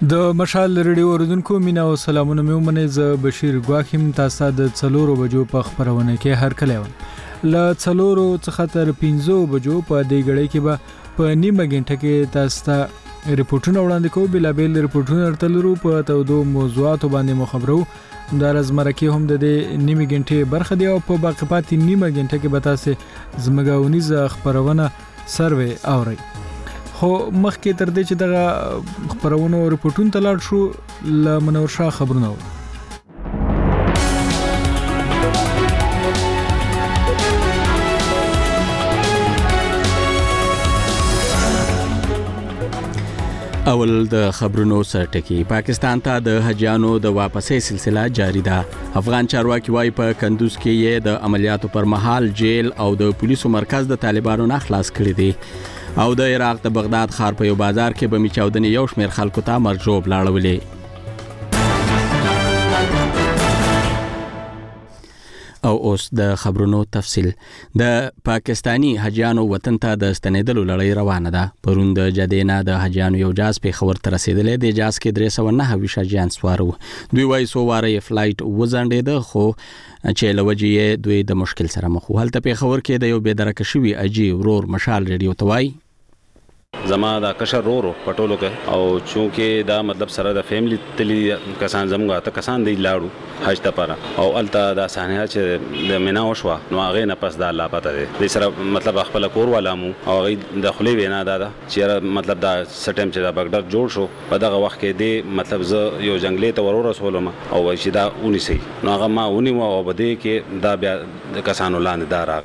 د مشال ریډیو اوریدونکو مینا او سلامونه مې ومنئ. زه بشیر ګواخیم تاسو د 4 بجو په خبرونه کې هر کله یم. ل 4 څخه تر 5 بجو په دې غړې کې به په نیمه غنټه کې تاسو ته ریپورتونه وړاندې کوو. بلابل ریپورتونه تلرو په تودو موضوعاتو باندې مخبرو. دا رزمره کې هم د دې نیمه غنټې برخه دی او په باقی پاتې نیمه غنټه کې به تاسو زمګاونیزه خبرونه سروي اورئ. خو مخکې تر دې چې دغه خبرونه او ریپورتونه تلاړ شو ل منور شاه خبرونه اول د خبرونو سرټکی. پاکستان ته د حجانو د واپسې سلسله جاری ده. افغان چارواکي وايي په کندوز کې یې د عملیاتو پر مهال جیل او د پولیسو مرکز د طالبانو نه خلاص کړی دی. او د عراق د بغداد ښار په یو بازار کې به میچاودنې یو شمېر خلکو ته مرجوب لاړولې. او اوس د خبرونو تفصیل. د پاکستانی حجانو وطن ته د ستنېدلو لړۍ روانه ده. پرون د جدې نه د حجانو یو جاز پېښور ته رسېدلی. د جاز کې 309 حجیان سوار وو. دوی وایي څو واره یې فلایټ وځنډېده خو چې له وجې یې دوی د مشکل سره مخ وو. هلته پېښور کې د یو بېدرکه شوي اجي ورور مشال ریډیو ته وایي زما دا کشر رورو پټولو کې او چونکه دا مطلب سره د فیملی تلی کسان زموږه ته کسان دی لاړو حج ته پاره او الته دا صحنه چې د مینا وشوا نو هغه نه پس دا الله پته دی د سره مطلب خپل کور ولامو او هغه د خلی وینا دا چې مطلب دا سټیم چې دا بغداد جوړ شو په دغه وخت کې دی مطلب ز یو جنگلې ته ورور رسولم او چې دا اونې سي نو هغه ما اونې او بده کې دا بیا د کسانو لاندې دار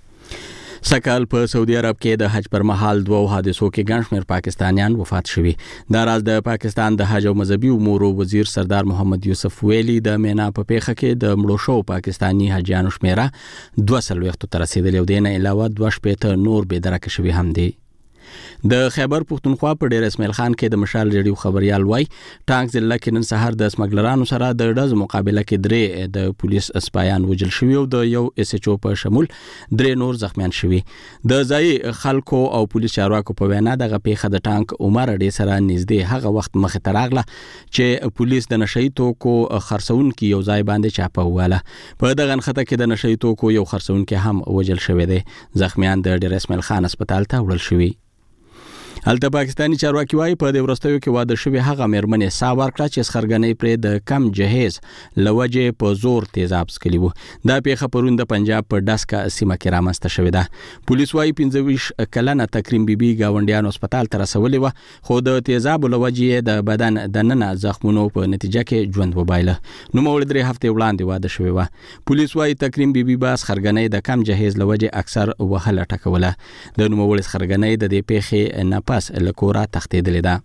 سکهال په سعودي عرب کې د حج پر مهال 2 حادثو کې ګڼ شمېر پاکستانیان وفات شوي. دا راز د پاکستان د حج او مذهبي امور وزیر سردار محمد یوسف ویلي د مینا په پیښه کې د مړو شو پاکستانی حجیانو شمیره 240 ته رسیدلی او د نه علاوه 2 نور بېدرکه شوي هم دي. د خیبر پختونخوا په ډیر اسماعیل خان کې د مشال ریډیو خبريال وای ټانک ضلع کې نن سهار د سمګلرانو سره د ډز مقابله کې 3 د پولیس سپایان وژل شوي او د یو اس ایچ او په شمول 3 نور زخمیان شوي. د ځای خلکو او پولیس چارواکو په وینا دغه پیښه د ټانک عمر ډیر سره نږدې هغه وخت مخ ته راغله چې پولیس د نشئی توکو خرڅون کې یو ځای باندې چاپه واله. په دغه خطه کې د نشئی توکو یو خرڅون کې هم وژل شوی دی. زخمیان د ډیر اسماعیل خان هسپتال ته وړل شوي. هلته پاکستانی چارواکي وايي په دې ورستیو کې واده شوی هغه مېرمنې سا ورکړه چې سخرګنۍ پرې د کم جهیز لوجه په زور تیزاب سکلی وو. دا پیښه پرون د پنجاب په ډسکا سیمه کې رامنځته شوې ده. پولیس وايي 25 کلنه تکریم بیبي گاونډیان هسپتال ته رسولې و خو د تیزاب لوجه د بدن د ننه زخمونو په نتیجه کې ژوند وبایله. نو مولد 3 هفته وړاندې واده شوی و. پولیس وايي تکریم بیبي با سخرګنۍ د کم جهیز لوجه اکثر وهله ټکوله. د نو مولد سخرګنۍ د دې پیښې نه پس لکورا تختیدلې ده.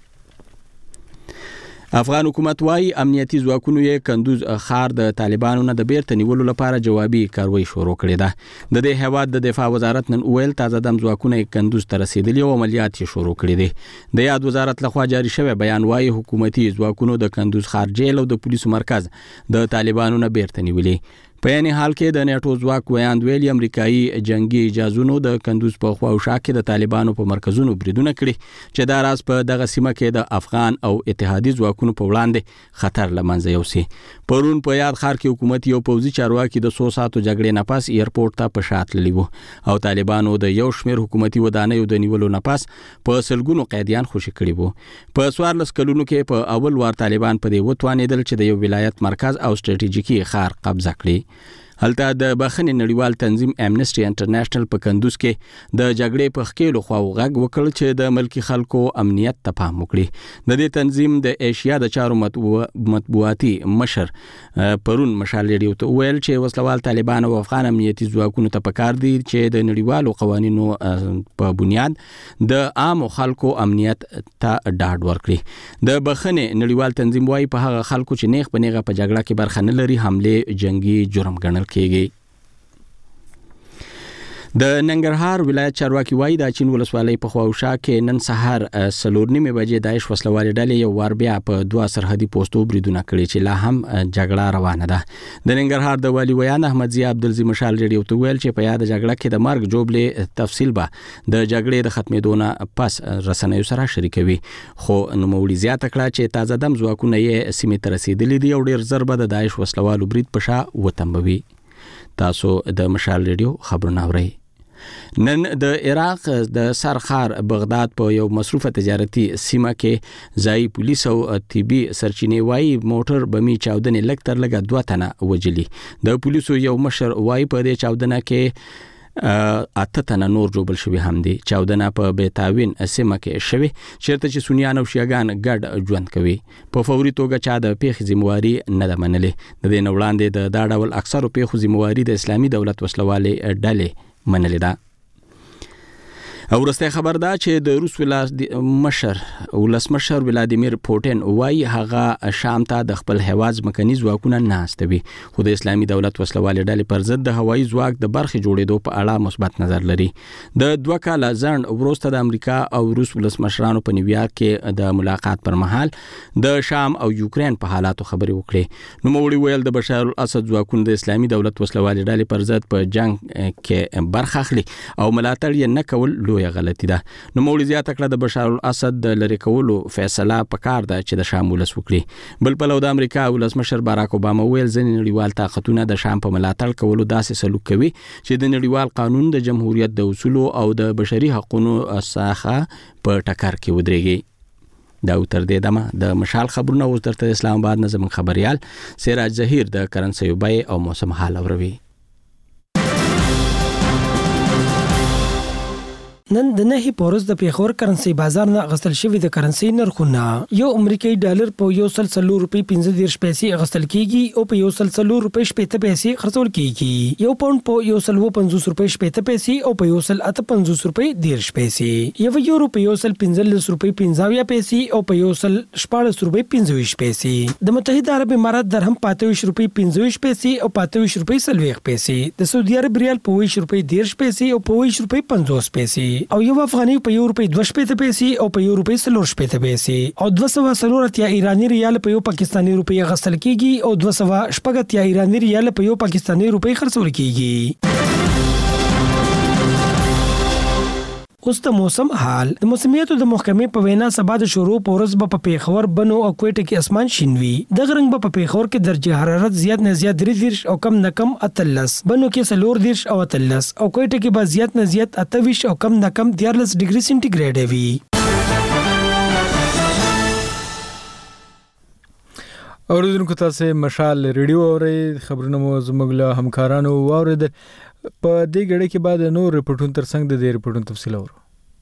افغان حکومت وايي امنیتي ځواکونو یې کندوز ښار د طالبانو نه د بیرته نیولو لپاره جوابي کاروي شروع کړې ده. د دې هیواد د دفاع وزارت نن ویل تازه دم ځواکونه کندوز ته رسیدلي او عملیات یې شروع کړي دي. د یاد وزارت لخوا جاری شوی بیان وايي حکومتي ځواکونو د کندوز ښار جیل او د پولیسو مرکز د طالبانو نه بیرته نیولي. په یعنی حال کې د نیټو ځواک ویاند ویلي امریکایي جنگي اجازونو د کندوز په خوا او شا کې د طالبانو په مرکزونو بریدونه کړي چې دا راز په دغه سیمه کې د افغان او اتحادي ځواکونو په وړاندې خطر لمنځه یوسي. پرون په یاد ښار کې حکومتي او پوځي چارواکي د 100 ساعتو جګړې نه پس ایرپورټ ته په شا تللي وو او طالبانو د یو شمېر حکومتي ودانیو د نیولو نه پس په سلګونو قیدیان خوشي کړي وو. په 14 کلونو کې په اول وار طالبان په دې وتوانېدل چې د یو ولایت مرکز او ستراتیژیکي ښار قبضه کړي. هلته د بخښنې نړیوال تنظیم امنیسټي انټرنیشنل په کندوز کې د جګړې په ښکېلو خواو غږ وکړ چې د ملکي خلکو امنیت ته پام وکړي. د دې تنظیم د ایشیا د چارو مطبوعاتي مشر پرون مشال ریډیو ته ویل چې وسلوال طالبان او افغان امنیتي ځواکونو ته پکار دي چې د نړیوالو قوانینو په بنیاد د عام خلکو امنیت ته ډاډ ورکړي. د بخښنې نړیوال تنظیم وايي په هغه خلکو چې نیغ په نیغه په جګړه کې برخه نه لري حمله جنگي جرم ګڼل کېږي. د ننګرهار ولایت چارواکي وایي د چین ولسوالۍ په خواوشا کې نن سهار 4:30 بجې داعش وسلوال ډلې یو وار بیا په 2 سرحدي پوسټو بریدونه کړي چې لا هم جګړه روانه ده. د ننګرهار د والي ویان احمد ضیاء عبدالعزیز مشال ریډیو ته ویل چې په یاد جګړه کې د مرګ جوړلې تفصیل به د جګړې د ختمېدو نه پس رسنیو سره شریکوي. خو نوموړي زیاته کړه چې تازه دم ځواکونه یې سیمې ته رسیدلي دي او ډېر زر به د داعش وسلوالو برید په شا وتمبوي. تاسو د مشال ریډیو خبرونه اورئ. نن د عراق د سرخار بغداد په یو مصروفه تجارتي سیمه کې ځای پولیس او طبي سرچینې وایي موټر بمي چاودنې لږ تر لږه 2 تنه وجلي. د پولیسو یو مشر وایي په دې چاودنه کې 8 تنه نور جوړل شوی هم دي. چاودنه په بیتاوین سیمه کې شوی چیرته چې سنیان او شیعاګان ګډ ژوند کوي. په فوري توګه چا د پیښې ذمہواری نه ده منلې. د دې نه وړاندې د دا ډول اکثرو پیښو ذمہواری د اسلامي دولت وسلوالې ډلې منلې ده. او ورسته خبر ده چې د روس ولسمشر ولادیمیر پوتین وایي هغه شام ته د خپل هیواز مکني ځواکونه نه استوي، خو د اسلامي دولت وسلوالې ډلې پر ضد د هوایي ځواک د برخې جوړېدو په اړه مثبت نظر لري. د 2 کاله ځنډ وروسته د امریکا او روس ولسمشرانو په نیویارک کې د ملاقات پر مهال د شام او یوکرين په حالاتو خبرې وکړې. نوموړي ویل د بشار الاسد ځواکونه د اسلامي دولت وسلوالې ډلې پر ضد په جنگ کې برخه اخلي او ملاتړ یې نه کول لویه غلطي ده. نوموړي زیاته کړه د بشار الاسد د لری کولو فیصله پکار ده چې د شام ولس وکړي. بل په لور د امریکا ولسمشر باراک اوباما ویل ځینې نړیوال طاقتونه د شام په ملاتړ کولو داسې سلوک کوي چې د نړیوال قانون د جمهوریت د اصولو او د بشري حقوقو اساسه په ټکر کې ودرېږي. دا تر دې دمه د مشال خبرونه اوس درته اسلام آباد نظم خبريال سراج ظهیر د کرنسي بیه او موسم حال اوروي. نن د نهي پورز د پیښور کرنسي بازار نه غستل شوی د کرنسي نرخونه یو امریکایي ډالر په 140 روپۍ 15 پیسې غستل کیږي او په 140 روپۍ 70 پیسې خرڅول کیږي. یو پاوند په 150 روپۍ 70 پیسې او په 158 روپۍ 10 پیسې. یو یورو په 115 روپۍ 50 پیسې او په 114 روپۍ 25 پیسې. د متحده عرب امارات درهم 25 روپۍ 25 پیسې او 25 روپۍ 40 پیسې. د سعودي عرب ریال په 20 روپۍ 10 پیسې او په 20 روپۍ 50 پیسې. او یو افغاني په 1 روپۍ 2 پیسې او په 1 روپۍ 4 پیسې او 240 ایرانی ریال په 1 پاکستانی روپۍ غسل کیږي او 280 ایرانی ریال په 1 پاکستانی روپۍ خرڅول کیږي. اوس د موسم حال. د موسمیاتو د محکمې په وینا سبا د شروع پورز په پیښور بنو او کوټه کې اسمان شینوي. د غرنګ په پیښور کې درجه حرارت زیات نه زیات 30 او کم نه کم 38، بنو کې 40 او 38 او کوټه کې به زیات نه زیات 28 او کم نه کم 14 ډیګري سنټیګریډ وي. اوریدونکو تاسو مشال ریډیو اورئ. خبرونه مو زموږ له همکارانو واوریدل. په دې غړي کې بعد نور رپورټونو ترڅنګ د دې رپورټونو تفصیل اورو.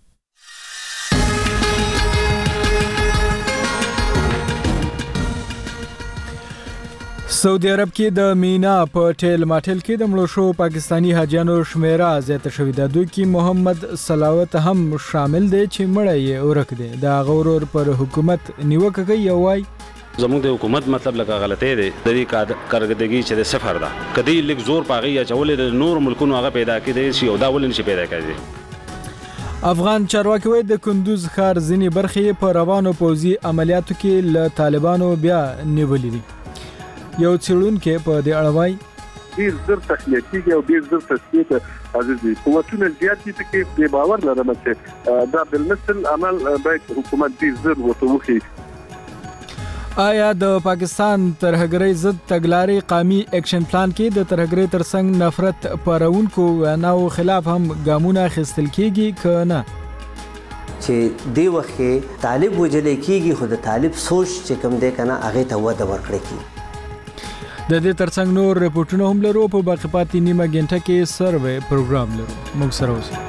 سعودي عرب کې د مینا په ټیل ماټل کې د مړو شو پاکستانی حاجیانو شمیره زیاته شوې ده. دوی کې محمد صلاوت هم شامل دی چې مړی یې ورک دی. د غورور پر حکومت نیوکه کوي او وايي زموږ د حکومت مطلب لکه غلطه ده د دې کارګردګي چې د سفر ده کدی لیک زور پاغي یا چولې د نور ملکونو هغه پیدا کړي شي او دا ولن شي پیدا کړي. افغان چارواکي وایي د کندوز ښار ځینې برخې په روانو پوځي عملیاتو کې له طالبانو بیا نیولې دي. یو څېړونکی په دې اړه وایي ډیر زر تخلیقي او ډیر زر تصفیه عزیزي قوتونه زیات دي چې په باور لرم چې دا بالمثل عمل باید حکومت ډیر زر وتوخي. آیا د پاکستان ترهګرۍ ضد تګلارې قومي اکشن پلان کې د ترهګرۍ ترڅنګ نفرت پارونکو ویناو خلاف هم ګامونه اخیستل کیږي که نه؟ چې دی وخت طالب وجلې کیږي خو د طالب سوچ چې کوم دی کنه هغه ته وده ورکړي کی. د دې ترڅنګ نور رپورټونه هم لرو. په باقی پاتې نیمه غنټه کې سروې پروګرام لرو. موږ سره اوسئ.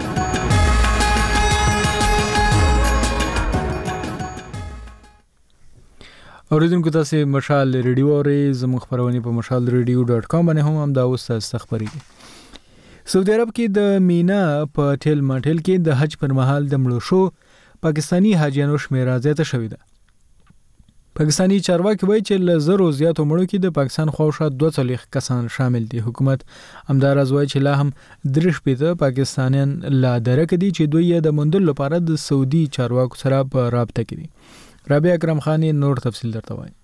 اوریدونکو تاسو مشال ریډیو اورئ. زموږ خبرونه په mashalradio.com باندې هم دا اوس تاسو خبرېږي. سعودي عرب کې د مینا په ټیل ماټل کې د حج پر مهال د مړو شو پاکستانی حاجیانو شمیره زیاته شوې ده. پاکستانی چارواکي وایي چې له زرو زیاتو مړو کې د پاکستان خواوشا 42 کسان شامل دي. حکومت همداراز وایي چې لا هم 3 پاکستانیان لا درک دي چې دوی د موندلو لپاره د سعودي چارواکو سره په رابطه کې دي. رابعه اکرم خان نور تفصیل درته وایي.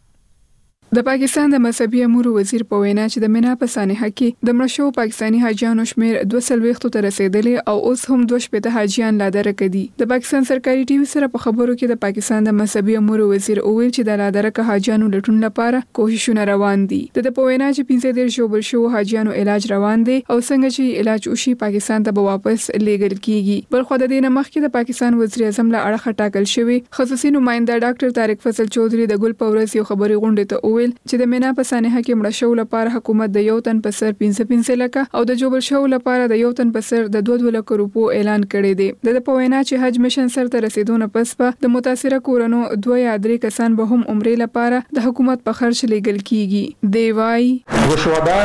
د پاکستان د مذهبي امور وزیر په وینا چې د مینا په سانحه کې د مړشو پاکستانی حاجیانو شمیر 240 ته رسیدلی او اوس هم 2 حاجیان لا درک دي. د پاکستان سرکاري ټي وي سره په خبرو کې د پاکستان د مذهبي امور وزیر وویل چې د لا درک حاجیانو لټون لپاره کوښښونه روان دي. د په وینا چې 15 شوبل شو حاجیانو علاج روان دي او څنګه چې علاج وشي پاکستان ته به واپس لیږل کیږي. بل خو د دې مخکې د پاکستان وزیر اعظم له اړخه ټاکل شوی خصوصي نماینده ډاکټر طارق فضل چودھری د ګل پورس یو خبري غونډه ته چې د مینا په سانحه کې مړ شو لپاره حکومت د یو تن په سر 15 لکه او د جوبل شو لپاره د یو تن په سر د 2 لک روپو اعلان کړی دی. د په وینا چې حج میشن سر ته رسیدونه پس په د متاثره کورونو 2 یا 3 کسان به هم عمرې لپاره د حکومت په خرچ لیږل کیږي. دی وايي वो शुहदा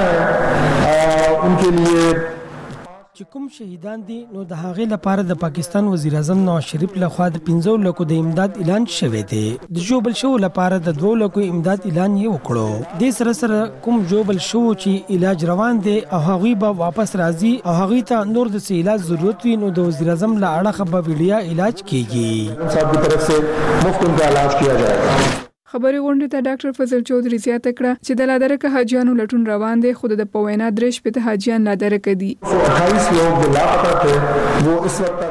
है उनके लिए چې کوم شهیدان دي نو د هغې لپاره د پاکستان وزیر اعظم نواز شریف لخوا د 15 لکو د امداد اعلان شوی دی. د جوبل شو لپاره د 2 لکو امداد اعلان یې وکړو. د سره کوم جوبل شو چې علاج روان دي او هغوی به واپس راځي او هغوی ته نور د علاج ضرورت وي نو د وزیر اعظم له اړخه به ویډیا علاج کیږي. صاحب کی طرف سے مفت ان کا علاج کیا جائے گا. خبري غونډه ته ډاکټر فضل چودھری زیاته کړه چې د لادرک حاجیانو لټون روان دي. خود د پوینا 3 حاجیان لادرک دي. 28 لوگ جو لاپتہ تھے وہ اس وقت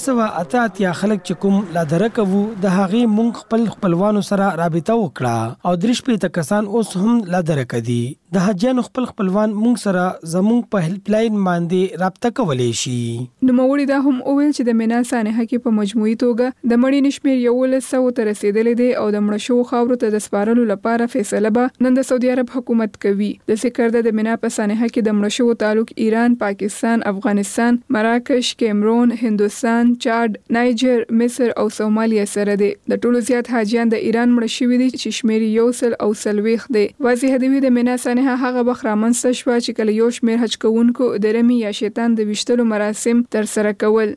288 خلک چې کوم لادرک وو د هغې مونږ خپلوانو سره رابطه وکړه او 3 کسان اوس هم لادرک دي. د حاجیانو خپلوان مونږ سره زمونږ په هیلپ لاین باندې رابطه کولی شي. نو موري دا هم اویل چې د مینا سانحه کې په مجموعي توګه د مړی نشمیر 1100 ته رسیدلی دی او د مړ شو خاورو ته د سپارلو لپاره فیصله به نن د سعودي عرب حکومت کوي. د سکرده د مینا په سانحه کې د مړ شو تعلق ایران، پاکستان، افغانستان، مراکش، کیمرون، هندوستان، چاد، نایجر، مصر او سومالیا سره دی. د ټولو زیات حاجیان د ایران مړ شوي دي چې شمیر 140 دی. واضح دی د مینا سانحه هغه وخت رامنځته شوه چې کله یو شمیر حج کوونکو د رمي یا شیطان د ویشتلو مراسم تر سره کول.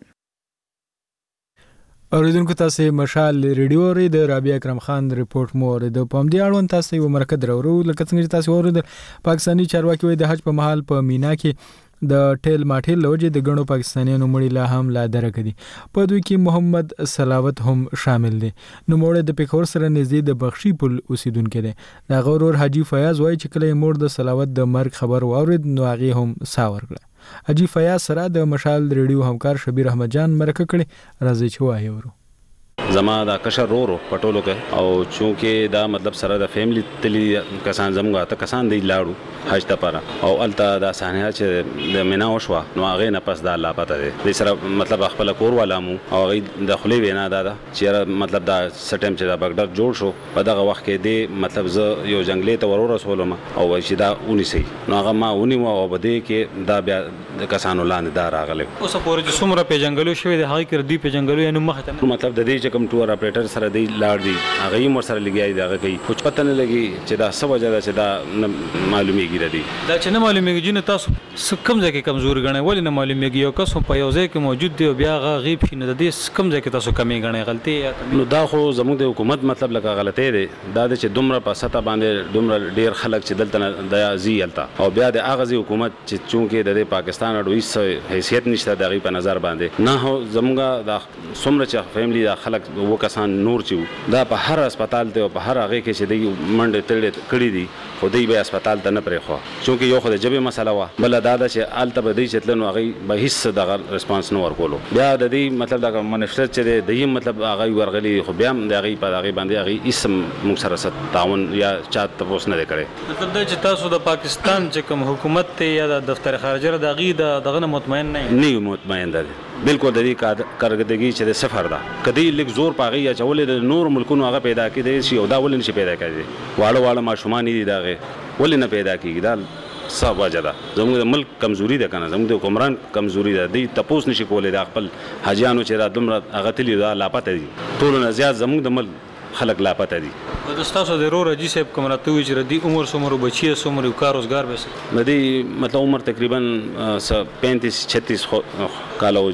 اوریدونکو تاسو مشال ریډیو ری د رابعه اکرم خان ریپورت مو اورید. په همدې اړوند تاسو یو مرکه درورو لکه څنګه چې تاسو اورید پاکستانی چارواکي وایي د حج په مهال په مینا کې د ټیل ماټیل لوجه د غنو پاکستانیانو مړي لا هم لا درک دي. په دوی کې محمد سلاوت هم شامل دي. نو مړ د پیښور سره نږدې د بخشي پل اوسیدونکو دي. د غورور حاجی فیاض وایي چې کله مړ د سلاوت د مرګ خبر واورید نو هغه هم ساور کړ. حاجی فیاض سره د مشال ریډیو همکار شبیر احمد جان مرکه کړي راځي چې وایي ورو. زما دا کشر رورو پټولو کې او چونکه دا مطلب سره د فیملی تلی کسان زموږه ته کسان دی لاړو حج ته پاره او الته دا سانحه چې د مینا وشوه نو هغه نه پس دا لا پته دی. د سره مطلب خپل کور ولامو او هغه د خلی وینا دا چې مطلب دا سټم چې دا بغداد جوړ شو په دغه وخت کې دی مطلب ز یو جنگلې ته ورور رسولم او چې دا اونې سي نو هغه ما اونې مو او بده کې دا بیا د کسانو لاندې دا راغله. اوس پورې چې څومره په جنگلو شوی د هغه کې دی په جنگلو یې نو مخه مطلب د دې کوم ټور اپریټر سره دی لاړ دی هغه یې مر سره لګیای دا کوي خو پته نه لګي چې دا څه وجه ده چې دا معلومیږي دی دا چې نه معلومیږي چې تاسو کم ځای کې کمزور غنئ ولې نه معلومیږي یو کس په یو ځای کې موجود دی او بیا غیب شي نه د دې کم ځای کې تاسو کمی غنئ غلطي نو دا خو زموږ د حکومت مطلب لکه غلطي دی دا چې دومره په سطح باندې دومره ډیر خلک چې دلته د زیالتا او بیا د اغازي حکومت چې چونکه د پاکستان اډوي حیثیت نشته دغه په نظر باندې نه هو زموږه د څومره چې فیملی د خلک کسان نور چې دا په هر هسپتال ته او په هر هغه کې چې دی منډه تړلې کړې دي خو دی به هسپتال ته نه پرې خو چونکه یو خو د جبه مسله وا بل دا چې آلته به دی چې تلنو هغه به هیڅ د ریسپانس نه ورکولو بیا د دې مطلب دا منشر چې دی مطلب هغه ورغلی خو بیا د هغه په هغه باندې هغه اسم موږ سره تعاون یا چات تاسو نه کړي مطلب دا چې تاسو د پاکستان چې کوم حکومت ته یا د دفتر خارجه د غي دغه مطمئن نه مطمئن ده بالکل د دې کارګردګي چې د سفر ده کدی لیک زور پاغي یا چولې د نور ملکونو هغه پیدا کړي شي او دا ولې نشي پیدا کړي واړه ماشومان دي داغه ولې نه پیدا کیږي دا صاحب وجدا زموږ د ملک کمزوري ده کنه زموږ د حکمران کمزوري ده دی تپوس نشي کولای د خپل حاجیانو چې را دومره هغه تلی دا لاپته دي ټول نه زیات زموږ د ملک خلک لاپته دي د تاسو د رور جی صاحب کوم راتوي چې ردی عمر سمرو بچي سمرو کار روزګار به ندی مطلب عمر تقریبا 35-36 کال وږي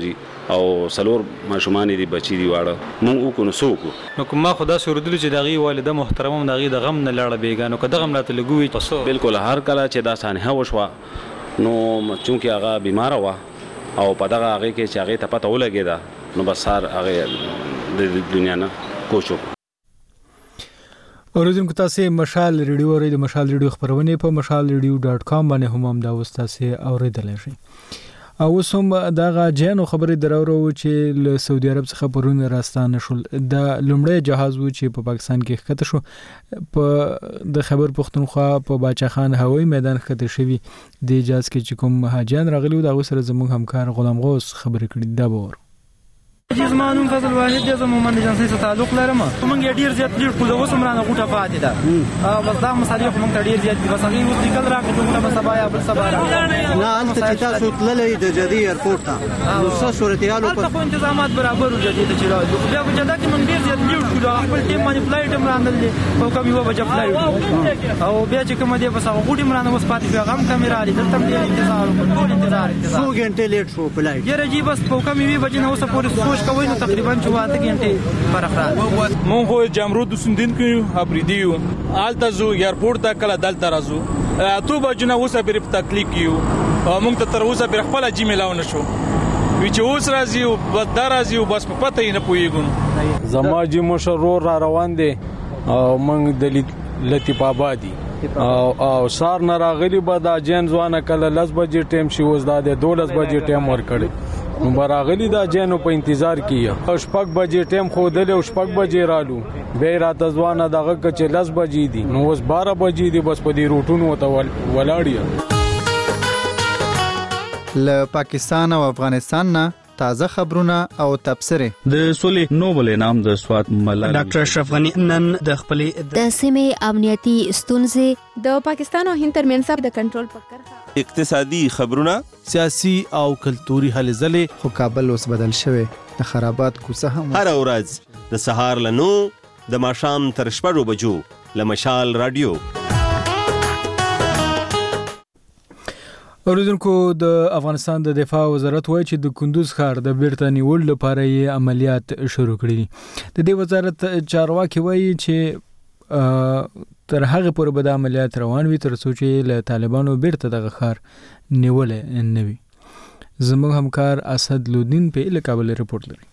او سلور ماشومان دي بچي دي واړه مونږ وکړو نو څوک نو کومه خدا سوردل چې دغه والده محترمه دغه د غم نه لاړه بیګانو که دغه ملاته لګوي پسو بالکل هر کله چې دا سانحه وشوه نو چونکه هغه بیمار و او په دغه هغه کې چې هغه ته پته ولګیدا نو بس هر هغه د دنیا نه کوشو. اوریدونکو تاسو مشال ریډیو اورئ د مشال ریډیو خبرونه په mashalradio.com باندې هم دا وستاسو اوریدل شي. او سم دغه جنو خبرې درورو چې له سعودي عرب څخه پرونه راستانه شول د لومړی جهاز و چې په پاکستان کې ښکته شو په د خبر پښتونخوا په باچا خان هوایي میدان ښکته شوی د جهاز کې چې کوم حاجیان راغلي و د سره زموږ همکار غلام غوث خبرې کړې دا باور زمانون فضل واحد د زمومن جنسي سره تعلق لرم موږ ډیر زیات لیډ کو د وسمرانه غوټه فاتې ده بس دا مصالح موږ ډیر زیات دي بس هغه اوس لیکل راکړو ته بس بیا بل سبا نه انت چې تاسو تللې د جدي ایرپورټ ته نو څه صورتحال په تنظیمات برابر جدي ته چلو بیا په جده کې موږ ډیر زیات لیډ کو خپل ټیم باندې فلایټ مرانل دي او کوم یو بجې فلایټ او بیا چې کوم دی بس هغه غوټه مرانه اوس پاتې پیغام کیمرا لري دلته ډیر انتظار وکړو انتظار 2 غنټه لیټ شو فلایټ یره جی بس په کوم یو بجې نو سپورټ سوچ کوي نو تقریبا 4 غنټه فرق راځي مونږ خو جامرود سندین کې ابریدیو آلته زو ایرپورټ ته کله دلته راځو تو بجنه اوسه بیر په تکلیف کیو مونږ ته تر اوسه بیر خپل جی ملاو نشو وی چې اوس راځي او بس دا راځي او بس په پته یې نه پويګون زما جی مشرور را روان دي او مونږ د لطیف آبادی او سار نه راغلی به دا جن ځوانه کله 10 بجې ټیم شي اوس دا د 12 بجې ټیم ور کړی نو براغلی دا جنو په انتظار کیه شپږ بجې ټیم خو دل او شپږ بجې رالو به راته ځوانه دغه چې 10 بجې دي نو اوس 12 بجې دي بس په دې روټونو ته ولاړی له پاکستان او افغانستان نه تازه خبرونه او تبصره د سولې نوبل انعام د سوات ملال ډاکټر اشرف غنی نن د خپل د سیمې امنیتي ستونزې د پاکستان او هند ترمنځ د کنټرول پکړه اقتصادي خبرونه سیاسي او کلتوري هلې ځلې خو کابل اوس بدل شوی د خرابات کوڅه هم هر ورځ د سهار له 9 د ماښام تر 6 بجو له مشال رادیو. اوریدونکو د افغانستان د دفاع وزارت وایي چې د کندوز ښار د بیرته نیول لپاره یې عملیات شروع کړي دي. د دې وزارت چارواکي وایي چې تر هغه پورې به د عملیات روان وي تر څو چې له طالبانو بیرته دغه ښار نیول نه وي. زموږ همکار اسد لودین په کابل رپورټ لري.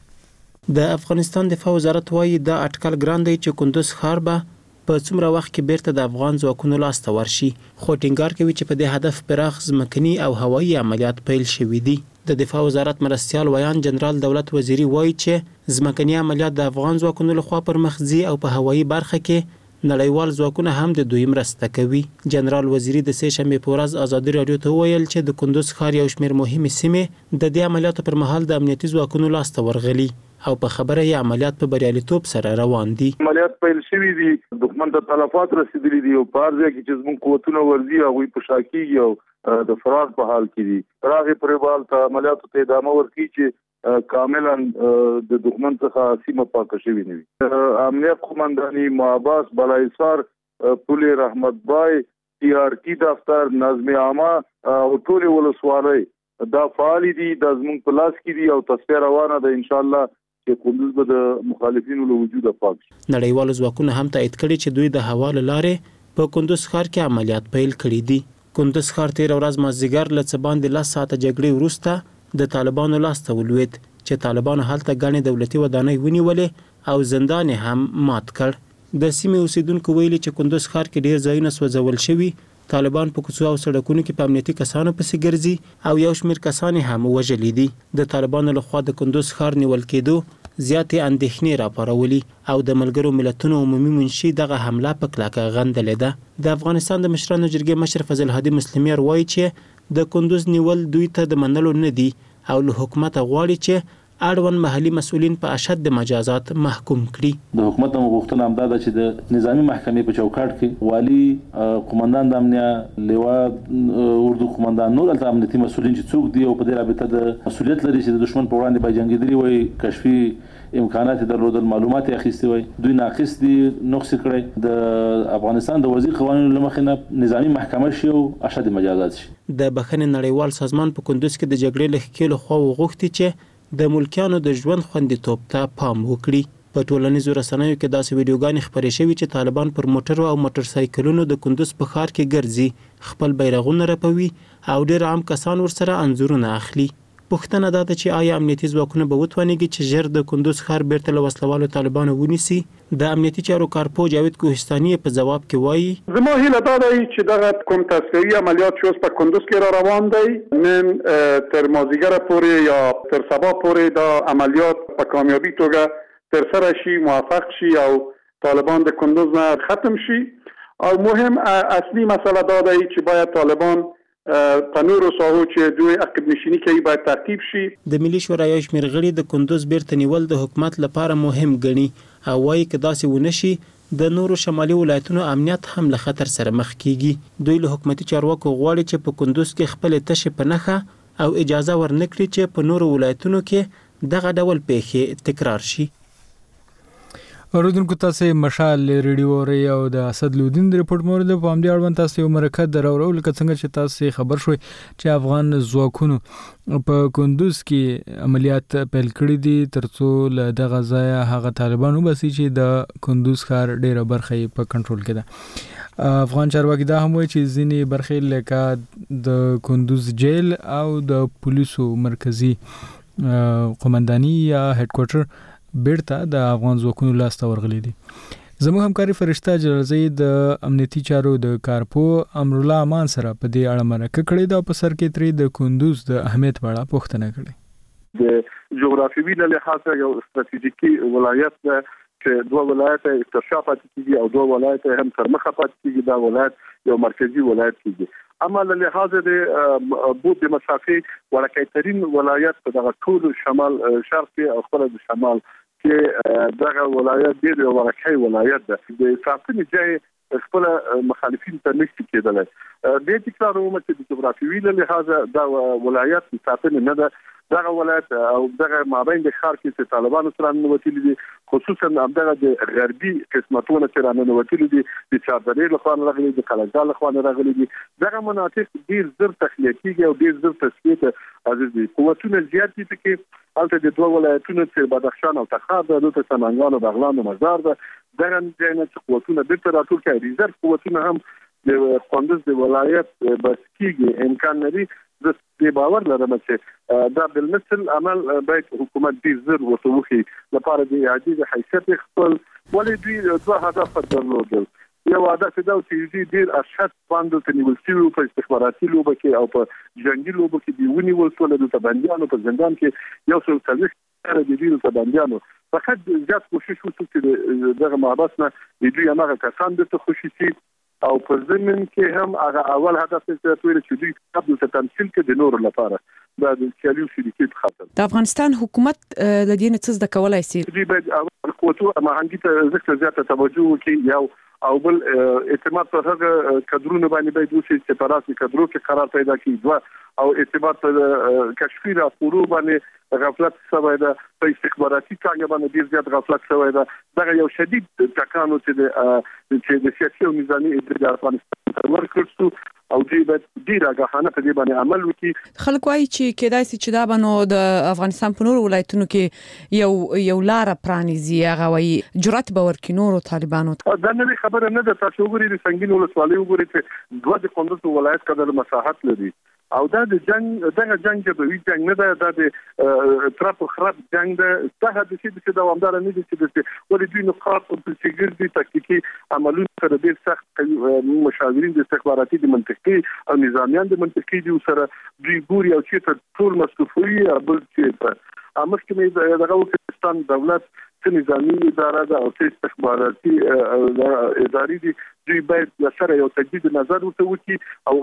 د افغانستان دفاع وزارت وایي دا اټکل ګران دی چې کندوز ښار به په څومره وخت کې بیرته د افغان ځواکونو لاسته ورشي خو ټینګار کوي چې په دې هدف پراخ ځمکني او هوایي عملیات پیل شوي دي. د دفاع وزارت مرستیال ویان جنرال دولت وزیری وایي چې ځمکني عملیات د افغان ځواکونو لخوا پر مخ ځي او په هوایي برخه کې نړیوال ځواکونه هم د دوی مرسته کوي. جنرال وزیری د سه شنبه په ورځ ازادي رادیو ته ویل چې د کندوز ښار یو شمېر مهمې سیمې د دې عملیاتو پر مهال د امنیتي ځواکونو لاسته ورغلي او په خبره یې عملیات په بریالیتوب سره روان دي. عملیات پیل شوي دي دښمن ته تلفات رسیدلي دي او په ارزه کې چې زموږ قوتونه ورزي هغه په شاکیږي او د فرار په حال کې دي. راغې پرېبال ته عملیاتو ته ادامه ورکړي چې کاملا د دښمن څخه سیمه پاکه شوي نه وي. امنیت قومنداني معباس بلایسار پل رحمت بای TRT دفتر نظم عامه او ټول ولسوالۍ دا فعال دي د زموږ په لاس کې دي او تصفیه روانه ده ان شاء الله چې کندوز به د مخالفینو له وجوده پاک شي. نړیوال ځواکونه هم تایید کړي چې دوی د هوا له لارې په کندوز ښار کې عملیات پیل کړي دي. کندوز ښار تیر ورځ مازدیګر له څه باندې 10 ساعته جګړې وروسته د طالبانو لاسته ولوېد چې طالبانو هلته ګڼې دولتي ودانۍ ونیولې او زندان هم مات کړ. د سیمې اوسیدونکو ویلي چې کندوز ښار کې ډیر ځایونه سوځول شوي طالبان په کوڅو او سړکونو کې په امنیتي کسانو پسې ګرځي او یو شمېر کسان هم وژلي دي. د طالبانو لخوا د کندوز ښار نیول کېدو زیاتې اندېښنې راپارولي او د ملګرو ملتونو عمومي منشي دغه حمله په کلکه غندلې ده. د افغانستان د مشرانو جرګې مشر فضل هادي مسلمیار وایي چې د کندوز نیول دوی ته د منلو نه دي او له حکومت غواړي چې اړوند محلي مسؤلین په اشد مجازات محکوم کړي. د حکومت غوښتنه هم ده چې د نظامی محکمې په چوکاټ کې والی قومندان د امنیه لیوا اردو قومندان نور الته امنیتي مسؤلین چې څوک دی او په دې رابطه د مسؤلیت لري چې د دشمن په وړاندې به جنگیدلی وي کشفي امکانات درلودل معلومات اخیستي وي دوی ناقص دي نقص کړي د افغانستان د وزیر قوانینو لمخې نه نظامی محکمه شي او اشد مجازات شي. د بخښنې نړیوال سازمان په کندوز کې د جګړې له ښکېلو خوا وغوښتي چې د ملکیانو د ژوند خوندیتوب ته پام وکړي. په ټولنیزو رسنیو کې داسې ویډیوګانې خپرې شوي چې طالبان پر موټرو او موټر سایکلونو د کندوز په ښار کې ګرځي، خپل بیرغونه رپوي او ډېر عام کسان ورسره انځورونه اخلي. پوښتنه دا ده چې آیا امنیتي ځواکونه به وتوانیږي چې ژر د کندوز ښار بیرته له وسلوالو طالبانو ونیسي؟ د امنیتي چارو کارپوه جاوید کوهستاني په ځواب کې وایي زما هیله دا ده چې دغه کوم تصفیوي عملیات چې اوس په کندوز کې را روان دی نن تر مازدیګره پورې یا تر سبا پورې دا عملیات په کامیابی توګه تر سره شي، موفق شي او طالبان د کندوز نه ختم شي. او مهم اصلي مسئله دا ده چې باید طالبان په نورو ساحو چې دوی عقب نشینی کوي باید تعقیب شي. د ملي شورای شمېر غړي د کندوز بیرته نیول د حکومت لپاره مهم ګڼي او وایي که داسې ونه شي د نورو شمالي ولایتونو امنیت هم له خطر سره مخ کیږي. دوی له حکومتي چارواکو غواړي چې په کندوز کې خپل تشه په نښه او اجازه ورنکړي چې په نورو ولایتونو کې دغه ډول پیښې تکرار شي. اوریدونکو تاسو مشال ریډیو اوري او د اسد لودین د ریپورت مورد په همدې اړوند تاسو یو مرکه درورو لکه څنګه چې تاسو خبر شوي چې افغان ځواکونو په کندوز کې عملیات پیل کړي دي ترڅو له دغه ځای هغه طالبان وباسي چې د کندوز ښار ډیره برخه په کنټرول کې ده. افغان چارواکي دا هم وایي چې ځینې برخې لکه د کندوز جیل او د پولیسو مرکزی قومنداني یا هډ کوارټر بیرته د افغان ځواکونو لاس ته ورغلي دي. زموږ همکاري فرشته جلالزی د امنیتي چارو د کارپوه امرالله امان سره په دې اړه مرکه کړې ده او په سر کې ترې د کندوز د اهمیت په اړه پوښتنه کړې. د جغرافیوي له لحاظه یو ستراتیژیکي ولایت ده چې دوه ولایت اکتشاف پاتې کیږي او دوه ولایت هم سرمخه پاتې کیږي. دا ولایت یو مرکزی ولایت کیږي. اما له لحاظه د بود د مسافې ورکېترین ولایت په دغه ټول شمال شرق او خپل د شمال کې دغه ولایت ډېر ورکې ولایت ده. د ساتنې ځای خپل مخالفین ته نشي کېدلی. د تکراروم چې د جغرافیوي له لحاظه دا ولایت ساتنې نه ده. دغه ولایت او دغه مابین د ښار کې چې طالبانو سره ننوتلي دي، خصوصا دغه د غربي قسمتونه چې راننوتلي دي د چاردرې لخوا راغلي دي، قلعه‌ګاه لخوا راغلي دي. دغه مناطق ډېر زر تخلیه کېږي او ډېر زر تصفیه عزیز دي. قوتونه زیات دي چې هلته د دوه ولایتونو چې بدخشان او تخار ده، دلته سمنګان او بغلان او مزار ده. دغه ځای نه چې قوتونه بیرته راټول کړي، ریزرو قوتونه هم د کندوز د ولایت بس کېږي. امکان لري د باور لرم چې دا بالمثل عمل باید حکومت دې زر ورته وکړي لپاره د اعاده حیثیت خپل ولې دوی دوه هدف درلودل. یو هدف دا چې دوی ډېر ارشد باندې تنیول شوي په استخباراتي لوبه کې او په جنگي لوبه کې دی ونیول شول. د بندیانو په زندان کې یو څو څلوېښت د دې بندیانو فقط زیات کوشش وکړي چې دغه محبس نه دوی هغه کسان د خوشي شي او په ضمن کې هم هغه اول هدف چې دوی قبل تمثيل کې د نور لپاره د سیالي شریکي په خاطر د افغانستان حکومت د دې نه څه د کولای شي. دوی باید قوتو مهنګي ته ځکه زیاته توجه وکړي یو او بل اعتماد پر هغه کډرونه باندې باید وشي چې په راسي کډرو کې قرار پیدا کړي. دوه او اعتماد پر کشفي راپورو باندې غفلت شوی ده، په استخباراتي څانګه باندې ډیر زیات غفلت شوی ده. دا یو شدید ټکانو چې د سیاسي او نظامي ادارې افغانستان ورکړو او دوی باید ډیر آگاهانه په دې باندې عمل وکړي. خلک وایي چې کېدای شي چې دا بنو د افغانستان په نورو ولایتونو کې یو لار پرانیزي، هغه وایي جرأت به ورکړي نورو طالبانو ته. دا نه خبره نه ده. تاسو وګورئ د سنگین ولسوالۍ وګورئ چې دوه د کندوز ولایت قدر مساحت لري او دا د جنگ دغه جنگ جبوي جنگ نه ده، دا د ترپ خراب جنگ ده. څه د چې دوامدار نه دي چې ولې دوی نقاط او ګردي تکتیکي عملونه سره ډیر سخت مشاورین د استخباراتي د منطقي او نظامیان د منطقي دي سره دوی ګوري او چې ټول مصطفی بل چې امرکه دغه پاکستان دولت چې نظامی اداره ده او چې استخباراتي ادارې دي دوی باید سره یو تجدید نظر وکړي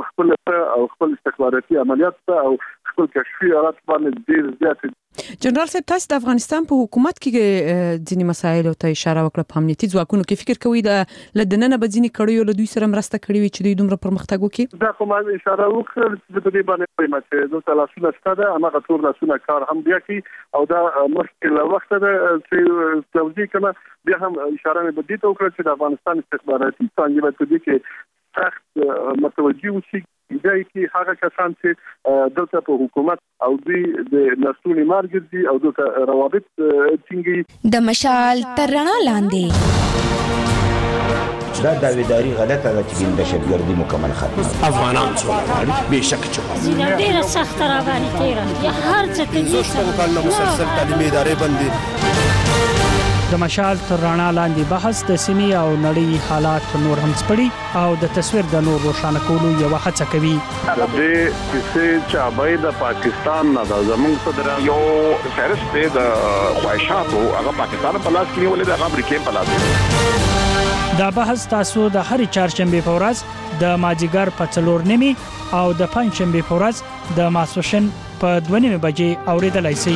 او خپل استخباراتي عملیات او خپل کشفي آلات باندې ډیر زیات. جنرال صاحب تاسو د افغانستان په حکومت کې ځینې مسایل ته اشاره وکړه. په امنیتي ځواکونو کې فکر کوي د لدننه به ځینې کړیو له دوی سره مرسته کړې وي چې دوی دومره پرمختګ وکړي. دا کومه اشاره وکړه چې د دې باندې وایم چې د تلاسونه ستاده هغه ټول رسونه کار هم بیا کوي او دا مشکل وخت ده چې توضیح کړه. بیا هم اشاره مې بدې ته وکړه چې د افغانستان استخباراتي څنګه په دې کې سخت متوجي وشي دای کې هغه کسان چې دلته په حکومت او دوی د نسلونی مارګ دي او د روابط څنګه د مشال تر رڼا لاندې دا داویداری غلطه ده چې دهشتګردي مکمل ختمه افغانان څومره به شک چوکا ډیره سخت را باندې تیره یا هر څه ته زوشتو کال مسلسل تعلیمي ادارې بندي د مشال تر رڼا لاندې بحث د سیمې او نړۍ حالات نور هم سپړي او د تصویر د نور روښانه کولو یو هڅه کوي. د دې چې چابای د پاکستان نه د زمونږ صدر یو فهرست د خواهشاتو هغه پاکستان په لاس کې ولې د امریکای په لاس. دا بحث تاسو د هرې چهارشنبه په ورځ د ماجیګر په 4:30 او د پنځشنبه په ورځ د ماسوشن په 2:30 بجې اوریدلای شئ.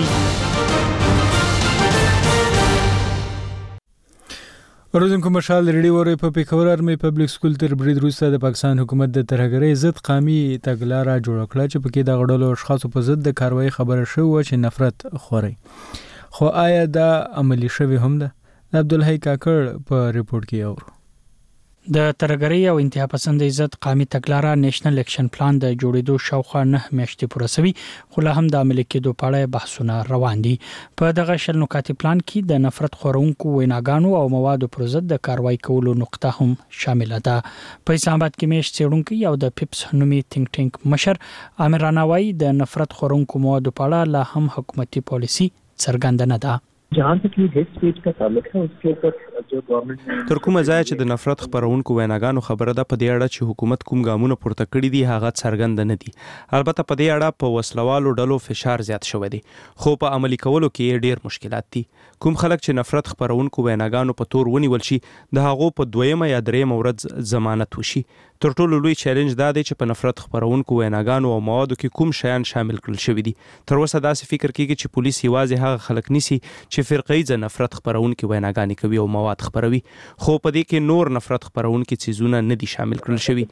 اوریدونکو مشال ریډیو ورې په پیښور آرمي پبلک سکول تر برید وروسته د پاکستان حکومت د ترهګرۍ ضد قومي تګلاره جوړ کړه چې پکې د غړولو اشخاصو په ضد د کاروایی خبره شوه چې نفرت خوري. خو آیا دا عملی شوی هم ده؟ عبدالحی کاکړ په ریپورت کې اورو. د ترهګرۍ او انتها پسندۍ ضد قومي تګلاره نېشنل اکشن پلان د جوړېدو شاوخوا 9 میاشتې پوره شوي، خو لا هم د عملي کېدو په اړه بحثونه روان دي. په دغه شل نکاتي پلان کې د نفرت خورونکو ویناګانو او موادو پر ضد د کاروایی کولو نقطه هم شامل ده. په اسلام آباد کې میش څېړونکي او د پیپس نومي تینک ټینک مشر عامر رانه وایي د نفرت خورونکو موادو په اړه لا هم حکومتي پالیسي څرګنده نه ده. जहाँ तक ये हेट स्पीच का ताल्लुक है उसके ऊपर जो गवर्नमेंट تر کومه ځای چې د نفرت خبرونکو ویناګانو خبره ده په دې اړه چې حکومت کوم ګامونه پورته کړي دي هغه څرګند نه دي. البته په دې اړه په وسلوالو ډلو فشار زیات شوی دی، خو په عملي کولو کې ډیر مشکلات دي. کوم خلک چې نفرت خبرونکو ویناګانو په تور ونیول شي د هغو په 2 یا 3 ورځ ضمانت وشي. تر ټولو لوی چیلنج دا دی چې په نفرت خبرونکو ویناګانو او موادو کې کوم شیان شامل کړل شوی دي. تر اوسه داسې فکر کیږي چې پولیس یوازې هغه خلک نیسي چې فرقه‌ایزه نفرت خبرونکو ویناګانې کوي او مواد خبروي، خو په دې کې نور نفرت خبرونکو څیزونه نه دي شامل کړل شوی.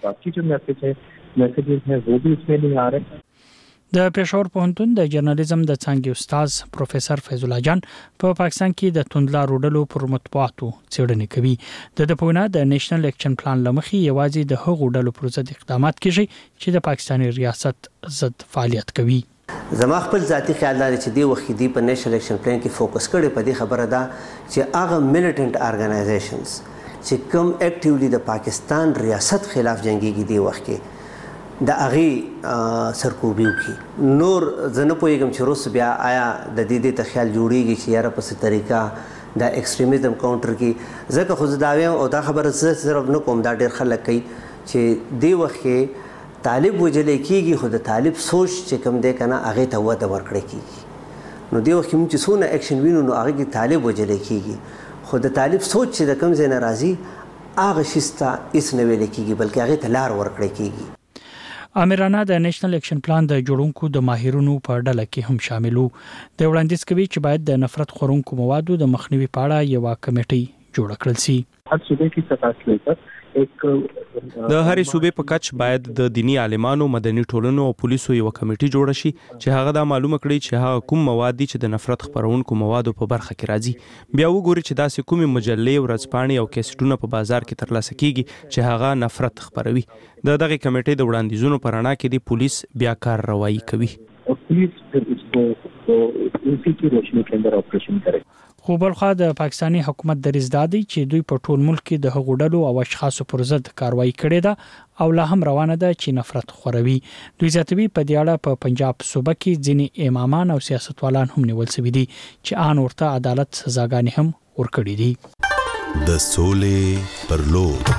د پېښور پوهنتون د جرنالیزم د څانګې استاد پروفیسور فیض الله جان په پاکستان کې د توندلارو ډلو پر مطبوعاتو څېړنې کوي. د پوهنه د نېشنل اکشن پلان لمخې یوازې د هغو ډلو پر ضد اقدامات کیږي چې د پاکستاني ریاست ضد فعالیت کوي. زما خپل ذاتی خیال دی چې دی وخت دی په نېشنل اکشن پلان کې فوکس کړي په دې خبره ده چې هغه ملیټنټ ارګنایزیشنز چې کوم اکټیولی د پاکستان ریاست خلاف جنگيږي دی وخت کې د هغې سرکوبي وکړي. نور زه نه پوهېږم چې روس بیا آیا د دې ته خیال جوړېږي چې یاره په څه طریقه د ایکسټریمیزم کاونټر کې ځکه خو زه دا وایم او دا خبره زه صرف نه کوم، دا ډېر خلک کوي چې دې وخت کې طالب وجلی کېږي خو د طالب سوچ چې کوم دی که نه هغې ته وده ورکړی کېږي. نو دې وخت کې موږ چې څونه ایکشن وینو نو هغې کې طالب وجلی کېږي خو د طالب سوچ چې د کوم ځای نه راځي هغه شیز ته هېڅ نه ویلی کېږي بلکې هغې ته لار ورکړی کېږي. عامرانه د نېشنل اکشن پلان د جوړونکو د ماهرونو په ډله کې هم شامل وو. د وړاندیز کوي چې باید د نفرت خورونکو موادو د مخنیوي په اړه یوه کمیټۍ جوړه کړل شي. هر صوبې کې سطح لیکر د هرې صوبې په کچ باید د دینی عالمانو، مدني ټولنو او پولیسو یو کمیټي جوړه شي چې هغه دا معلومه کړي چې هغه کوم مواد دي چې د نفرت خبرونکو موادو په برخه کې راځي. بیا وګوري چې داسې کومې مجلې، ورځپاڼې او کیسټونه په بازار کې ترلاسه کیږي چې هغه نفرت خبروي. د دغه کمیټې د وړاندیزونو په رڼا کې د پولیس بیا کارروایي کوي. خو بلخوا د پاکستاني حکومت دریځ دا دی چې دوی په ټول ملک کې د هغو ډلو او اشخاصو پر ضد کاروایی کړې ده او لا هم روانه ده چې نفرت خوروي. دوی زیاتوي په دې اړه په پنجاب صوبه کې ځینې امامان او سیاستوالان هم نیول شوي دي چې ان ورته عدالت سزاګانې هم ورکړي دي. د سولې پر لور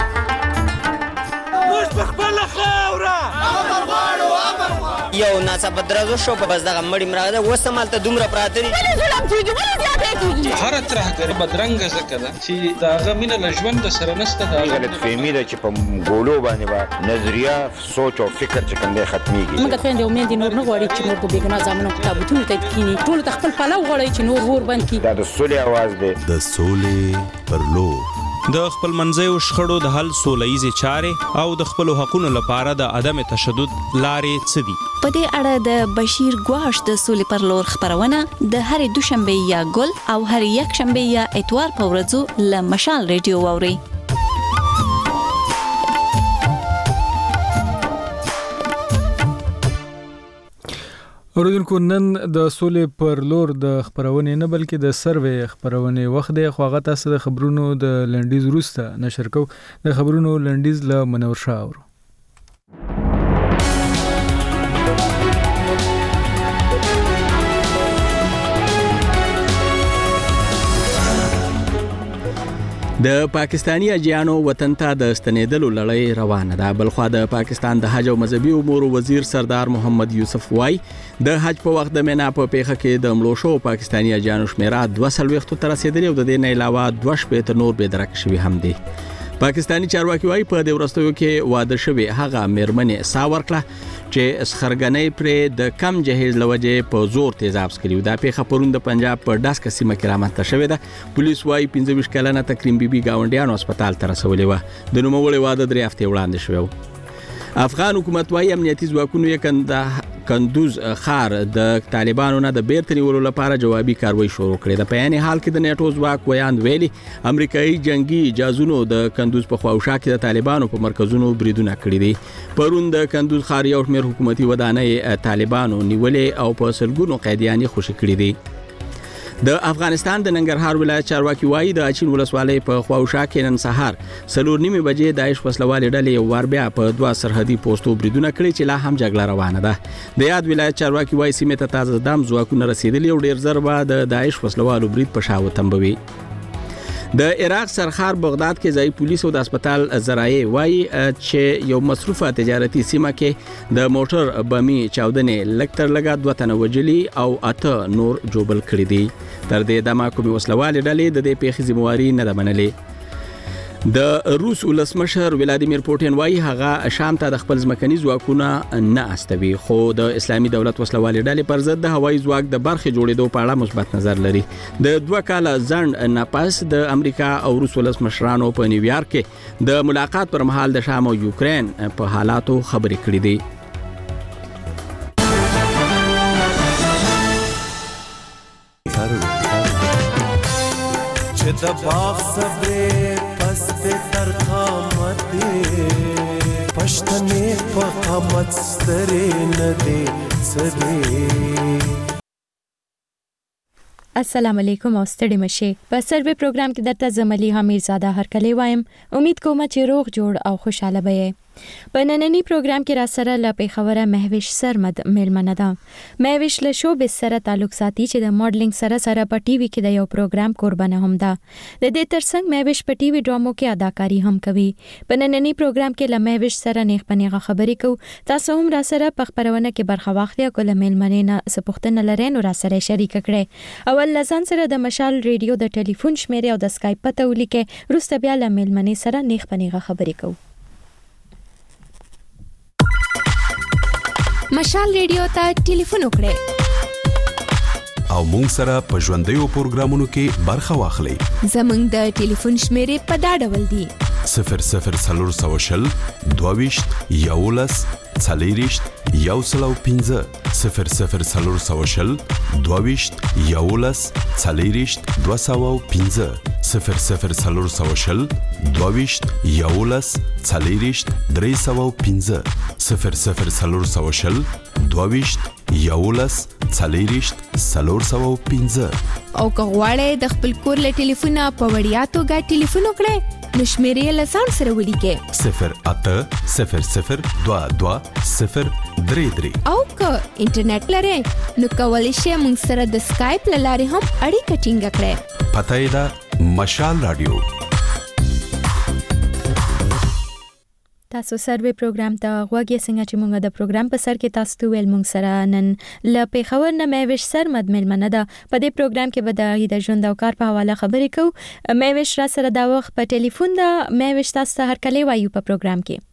یو ناڅاپه درزو شو په بس دغه مړی مراغه وسه مالته دومره پراته دي ظلم کیږي ولې زیاته کیږي. هر طرح کې بدرنګ زکه ده چې داغه مینه له ژوند سره نشته. دا غلط فهمي ده چې په ګولو باندې با نظریه، سوچ او فکر چې کومه ختميږي. موږ خويندې امید نور نه غواړي چې نور په بیګناه ځامنو تابوتونه ته کینی ټول تخپل پلو غواړي چې نور ور بند کی. دا د سولې आवाज ده. د سولې پر لور د خپل منځیو شخړو د حل سوله‌ایزې چارې او د خپلو حقونو لپاره د عدم تشدد لارې څه دي؟ په دې اړه د بشیر ګواش د سولې پر لور خبرونه د هرې دوشنبه یا ګل او هرې یکشنبه یا اتوار په ورځو له مشال ریډیو واورئ. اوریدونکو نن د سولې پر لور د خبرونې نه بلکې د سروې خبرونې وخت دی خو هغه تاسو د خبرونو د لنډیز وروسته نشر کو د خبرونو لنډیز له منور شاه اورو. د پاکستانی اجیانو وطن ته د ستنېدلو لړۍ روانه ده. بلخوا د پاکستان د حج او مذهبي امور وزیر سردار محمد یوسف وای د حج په وخت د مینا په پیخه کې د مړو شو پاکستانی اجیانو شمیره 240 ته رسیدلی او د دې نه علاوه 2 نور به درک شوی هم دي. پاکستانی چارواکي وای په د ورستیو کې واده شوی هغه مېرمنې سا ورکړه چې اسخرګنۍ پر د کم جهیز لوجه په زور تیزاب سکریو. دا پیخه پرون د پنجاب په ډاسکه سیمه کې رامنځته شوې ده. پولیس وای 25 کلنه تکریم بیبي گاونډیانو هسپتال ته رسولې و. د نوموړي واده 3 هفتې وړاندې شوی. افغان حکومت وای امنیتي ځواکونو یې کندوز خار د طالبانو نه د بیرته نیولو لپاره جوابي کاروایی شروع کړې ده. په یعنی حال کې د نیټو ځواک ویاند ویلي امریکایي جنگي جازونو د کندوز په خواوشا کې د طالبانو په مرکزونو بریدونه کړی دي. پرون د کندوز خار یو شمېر حکومتي ودانۍ طالبانو نیولې او په سلګونو قیدیان خوشي کړی دي. د افغانستان د ننګرهار ولایت چارواکي وایي د اچین ولسوالۍ په خواوشا کې نن سهار 4:30 بجې داعش وسلوال ډلې ور بیا په 2 سرحدي پوسټو بریدونه کړي چې لا هم جګړه روانه ده. د یاد ولایت چارواکي وایي سیمه ته تازه دم ځواکونه رسیدلي او ډیر زر به د داعش وسلوالو برید په شاو تنبوي. د عراق سرخار بغداد کې ځای پولیسو د هسپتال زرایي وایي چې یو مصروفه تجارتي سیمه کې د موټر بمي چاودنې لکتر لګا 2 تنه وجلي او 8 نور جوبل کړی دي. تر دې دمه کومي وسلوال ډلې د دې پیښې ذمہواری نه ده منلې. د روس ولسمشر ولادیمیر پوتین وایي هغه شام ته د خپل ځمکني ځواکونه نه استوي خو د اسلامي دولت وسلوال ډلې پر ضد د هوایي ځواک د برخې جوړېدو په اړه مثبت نظر لري. د 2 کاله ځنډ نه پس د امریکا او روس ولسمشرانو په نیویارک کې د ملاقات پر مهال د شام او یوکرين په حالاتو خبرې کړې دي. چې د باغ صبرې پس به تر قامت پښتنې په قامت سترې نه دي څه. السلام علیکم او ستړي مشه. په سروې پروګرام کې درته زملي حمید زاده هرکلی وایم. امید کوم چې روغ جوړ او خوشاله به. په نننی پروګرام کې را سره ل پیښوره مهوش سرمد ملمنه ده. مهوش له شوبز سره تعلق ساتي چې د ماډلینګ سره په ټي وي کې د یو پروګرام قربانه هم ده. د دې ترڅنګ مهوش په ټي وي ډرامو کې اداکاری هم کوي. په نننی پروګرام کې ل مهوش سره نیغ پنیغه خبرې کو. تاسو هم را سره په خبرونه کې برخه واخلئ او کله ملمنه نه سپوښتنه لرئ نو را سره شریک کړئ. اول لزان سره د مشال ریډیو د ټلیفون شمیره او د اسکایپ پته ولیکئ. روسته بیا ل ملمنه سره نیغ پنیغه خبرې کو. مشال ریډیو ته ټلیفون وکړئ او مونږ سره په ژوندیو پروګرامونو کې برخه واخلئ. زمونږ د ټلیفون شمیرې په دا ډول دي: 00 22 11 40 105 00 22 11 40 205 00 22 11 40 305 00 22 11 40 305. او که غواړئ د خپل کور له ټلیفونه په وړیا توګه ټلیفون وکړئ نو شمیرې له ځان سره ولیکئ 0800 22 033. او که انټرنیټ لرئ نو کولی شئ موږ سره د اسکایپ له لارې هم اړیکه ټینګه کړئ. پته یې ده مشال رادیو. تاسو سروې پروګرام ته غوږی څنګه چې موږ د پروګرام په سر کې تاسو ته ویل موږ سره نن ل پیښور نه مهوش سرمد ملمنه ده. په دې پروګرام کې به د ژوند او کار په حواله خبرې کوو. مهوش را سره دا وخت په ټلیفون ده. مهوش تاسو ته هرکلی وایو په پروګرام کې.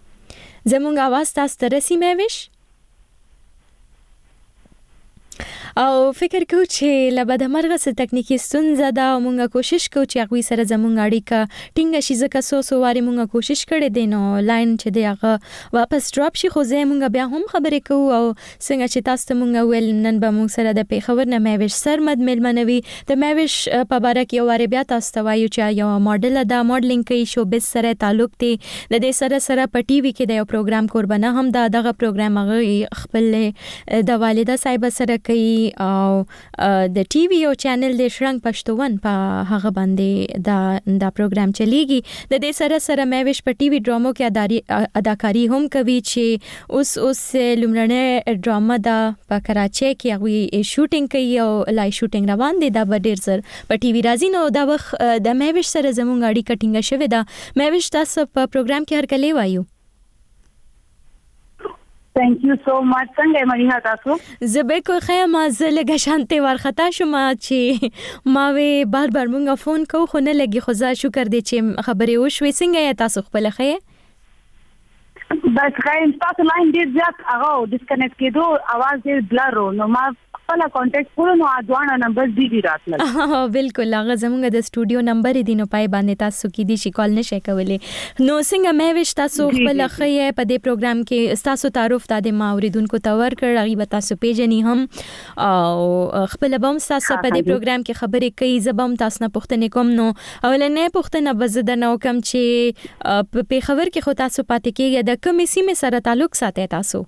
زموږ आवाज تاسو ته رسي مهوش؟ او فکر کوم چې لبد مرغه څه تکنیکی ستونزه ده او موږ کوشش کوو چې هغه سره زموږ اړیکه ټینګه شي ځکه سو واري موږ کوشش کړې دي نو لاین چې دی هغه واپس ډراپ شي خو زه موږ بیا هم خبرې کوو او څنګه چې تاسو موږ ویل نن به موږ سره د پیښور نه مهوش سرمد ملمنوي د مهوش په باره کې واري بیا تاسو ته وایو چې یو ماډل ده ماډلینګ کوي شوبز سره تعلق دی د دې سره په ټي وي کې د یو پروګرام قربانه هم دغه پروګرام هغه خپل د والده صاحب سره کوي او د ټي وي او چینل د شرنګ پښتون په هغه باندې دا پروګرام چلیږي د دې سره مهوش په ټي وي ډرامو کې اداکاری هم کوي چې اوس لومړنۍ ډراما دا په کراچۍ کې هغه شوټینګ کوي او لای شوټینګ روان دي دا به ډیر زر په ټي وي راځي نو دا وخت د مهوش سره زموږ اړیکه ټینګه شوې ده مهوش تاسو په پروګرام کې هر کله وایو Thank you so much. څنګه مریحه تاسو؟ زه به خو ما زله غشانته ورختا شوم چې ما وی بار مونږه فون کو خو نه لګي خو زه شکر دې چې خبرې وشوي څنګه تاسو خپل خې بس غاین تاسو لاین دې ځات هغه ډیسکنیکټ کېدو आवाज دې بلر نو ما خپل کانټیکټ کولو نو اځوانه نمبر دی راتل بالکل هغه زموږ د سټوډیو نمبر دی نو پای باندې تاسو کې دي شي کال نشئ کولای نو څنګه مهوش تاسو خپل خې په دې پروګرام کې تاسو تعارف د ماوریدونکو تور کړ هغه تاسو پیژنې هم او خپل بم تاسو په دې پروګرام کې خبرې کوي زبم تاسو نه پوښتنه کوم نو اولنې پوښتنه بزده نو کوم چې په خبر کې خو تاسو پاتې کېږي د کومې سیمه سره تعلق ساتي تاسو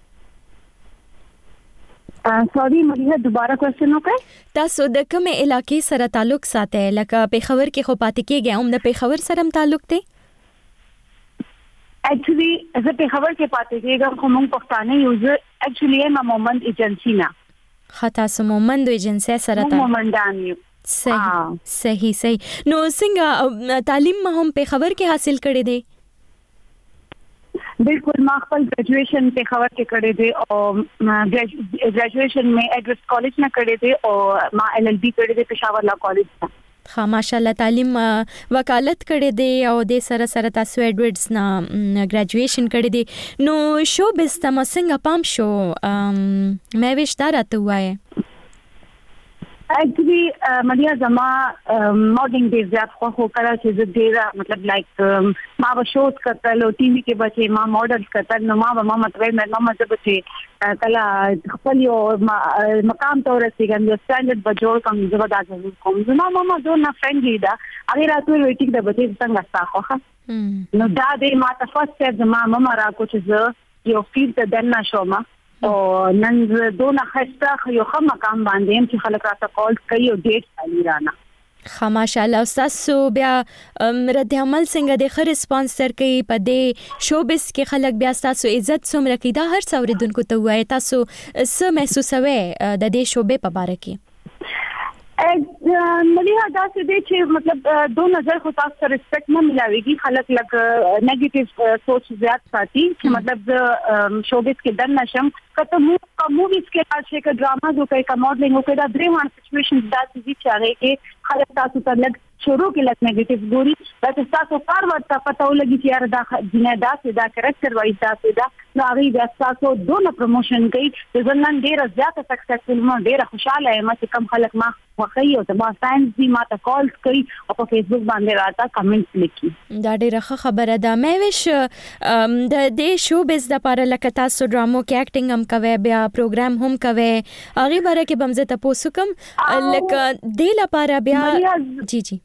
سوري مریه دوباره کوېسچن وکړئ تاسو د کومه علاقې سره تعلق ساتي لکه پیښور کې خو پاتې کېږي هم د پیښور سره تعلق دی اکچولی زه پیښور کې پاتې کېږم خو موږ پښتانه یو زه اکچولی ما مومند ایجنسی نه خاطر سم مومند ایجنسی سره تعلق مومندان یو صحیح نو څنګه تعلیم هم پیښور کې حاصل کړی دی बिल्कुल ما خپل ग्रेजुएशन په خبر کې کړی دی او ग्रेजुएशन में एड्रेस कॉलेज نه کړی دی او ما LLB کړی دی پېښور لا کالج ها ماشاءالله تعلیم وکالت کړی دی او د سره تاسو ایډورډز نه ګریجویشن کړی دی نو شو بستم څنګه پام شو مې وشته راته وای एक्चुअली مریه زما ماډلینګ ډیر زیات خو کړه چې ډیر مطلب لایک ما و شوز کتل او ټي وي کې بچي ما ماډلز کتل نو ما مطلب مې مطلب چې کله خپل یو مقام ته ورسېږم یو سټانډرډ بجوړ کوم زبردا کوم زما ماما دونه فرندلی ده هغه راته ویټینګ د بچي څنګه تاسو نو دا دې ما ته فرست سټیپ زما ماما را کو چې یو فیل ته دنه شوم او نن دونه خسته یو خمه کام باندې چې خلک راته کال کوي او ډیټ علي رانا ماشاءالله تاسو بیا رد عمل څنګه د خر سپانسر کوي په دې شوبس کې خلک بیا تاسو عزت څومره کوي دا هر څو ردونکو ته وایي تاسو څه محسوسوي د دې شوبې په اړه کې مليها دا څه دي چې مطلب دو نظر خو تاسو ریسپیکټ نه ملاويږي خلک لګ نیگیټیو سوچ زیات ساتي چې مطلب شوبس کې دن نشم کته موویز کې راځي کې ډراما جو کوي کماډلینګ کوي دا درې وان سچويشن دا چې هغه کې خلک تاسو ته لګ شروع کې لګ نیگیټیو ګوري دا تاسو کار ورته پته ولګي چې یار دا جنه دا کریکټر وایي دا نو هغه د تاسو دونه پروموشن کوي چې نن ډیر زیات سکسسفل مو ډیر خوشاله یم چې کم خلک ما خوښي او د ما فانز دي ما ته کال کوي او په فیسبوک باندې راته کمنټس لیکي دا ډیره خبره ده مې وش د دې شو بز د لپاره لکه تاسو ډرامو کې اکټینګ هم کوي بیا پروګرام هم کوي هغه باره کې بمزه تاسو کوم لکه دې لپاره بیا جی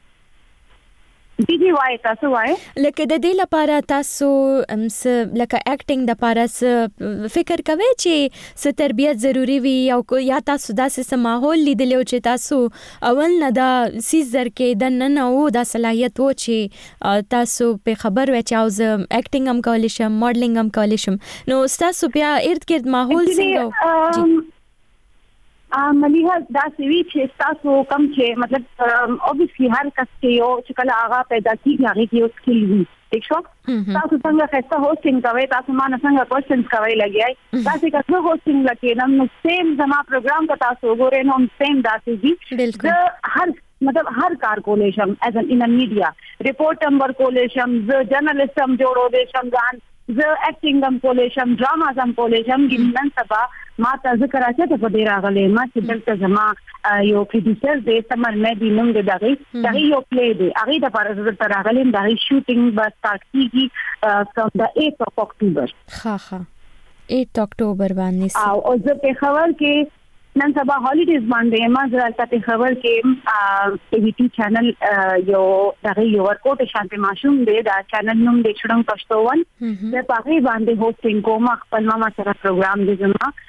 دیدی وای تاسو وای لکه د دې لپاره تاسو لکه اکټینګ د لپاره فکر کوي چې څه تربیت ضروری وي او یا تاسو داسې ماحول لیدلو چې تاسو اول نه دا سیزر کې د نن او د صلاحیت و چې تاسو په خبر و چې اوس اکټینګ هم کولای شم ماډلینګ هم کولای شم نو تاسو بیا ارد گرد ماحول څنګه مليها دا سوي چې تاسو کم چې مطلب obviously هر کس کې یو چې کله هغه پیدا کیږي هغه کې یو سکل وي ٹھیک شو تاسو څنګه خسته هوسټینګ کوي تاسو ما نه څنګه کوېسچنز کوي لګیای تاسو کله هوسټینګ لکه نو سیم زما پروګرام کا تاسو وګورئ نو سیم داسې دي هر مطلب هر کار کولای شم ایز ان میډیا ریپورټ نمبر کولای شم ز جرنالستم جوړولای شم ځان زه اکټینګ هم کولای شم ډراما هم کولای شم ګینن سبا ما ته ذکر راځي ته په ډیر راغلی ما چې دلته زما یو پروډوسر دی سمر مې نوم دی دغه یو پلی دی هغه د پاره تر راغلی د شوټینګ به سٹارټ کیږي from the 8th of October. ها 8 اکتوبر باندې او زه په خبر کې نن سبا هالیډیز باندې ما زړه ته خبر کې ټي وي ټي چینل یو دغه یو ورکوټ شانتي ماشوم دی دا چینل نوم دی چړم پښتو ون د پاغي باندې هوسټینګ کوم خپل ماما سره پروګرام دی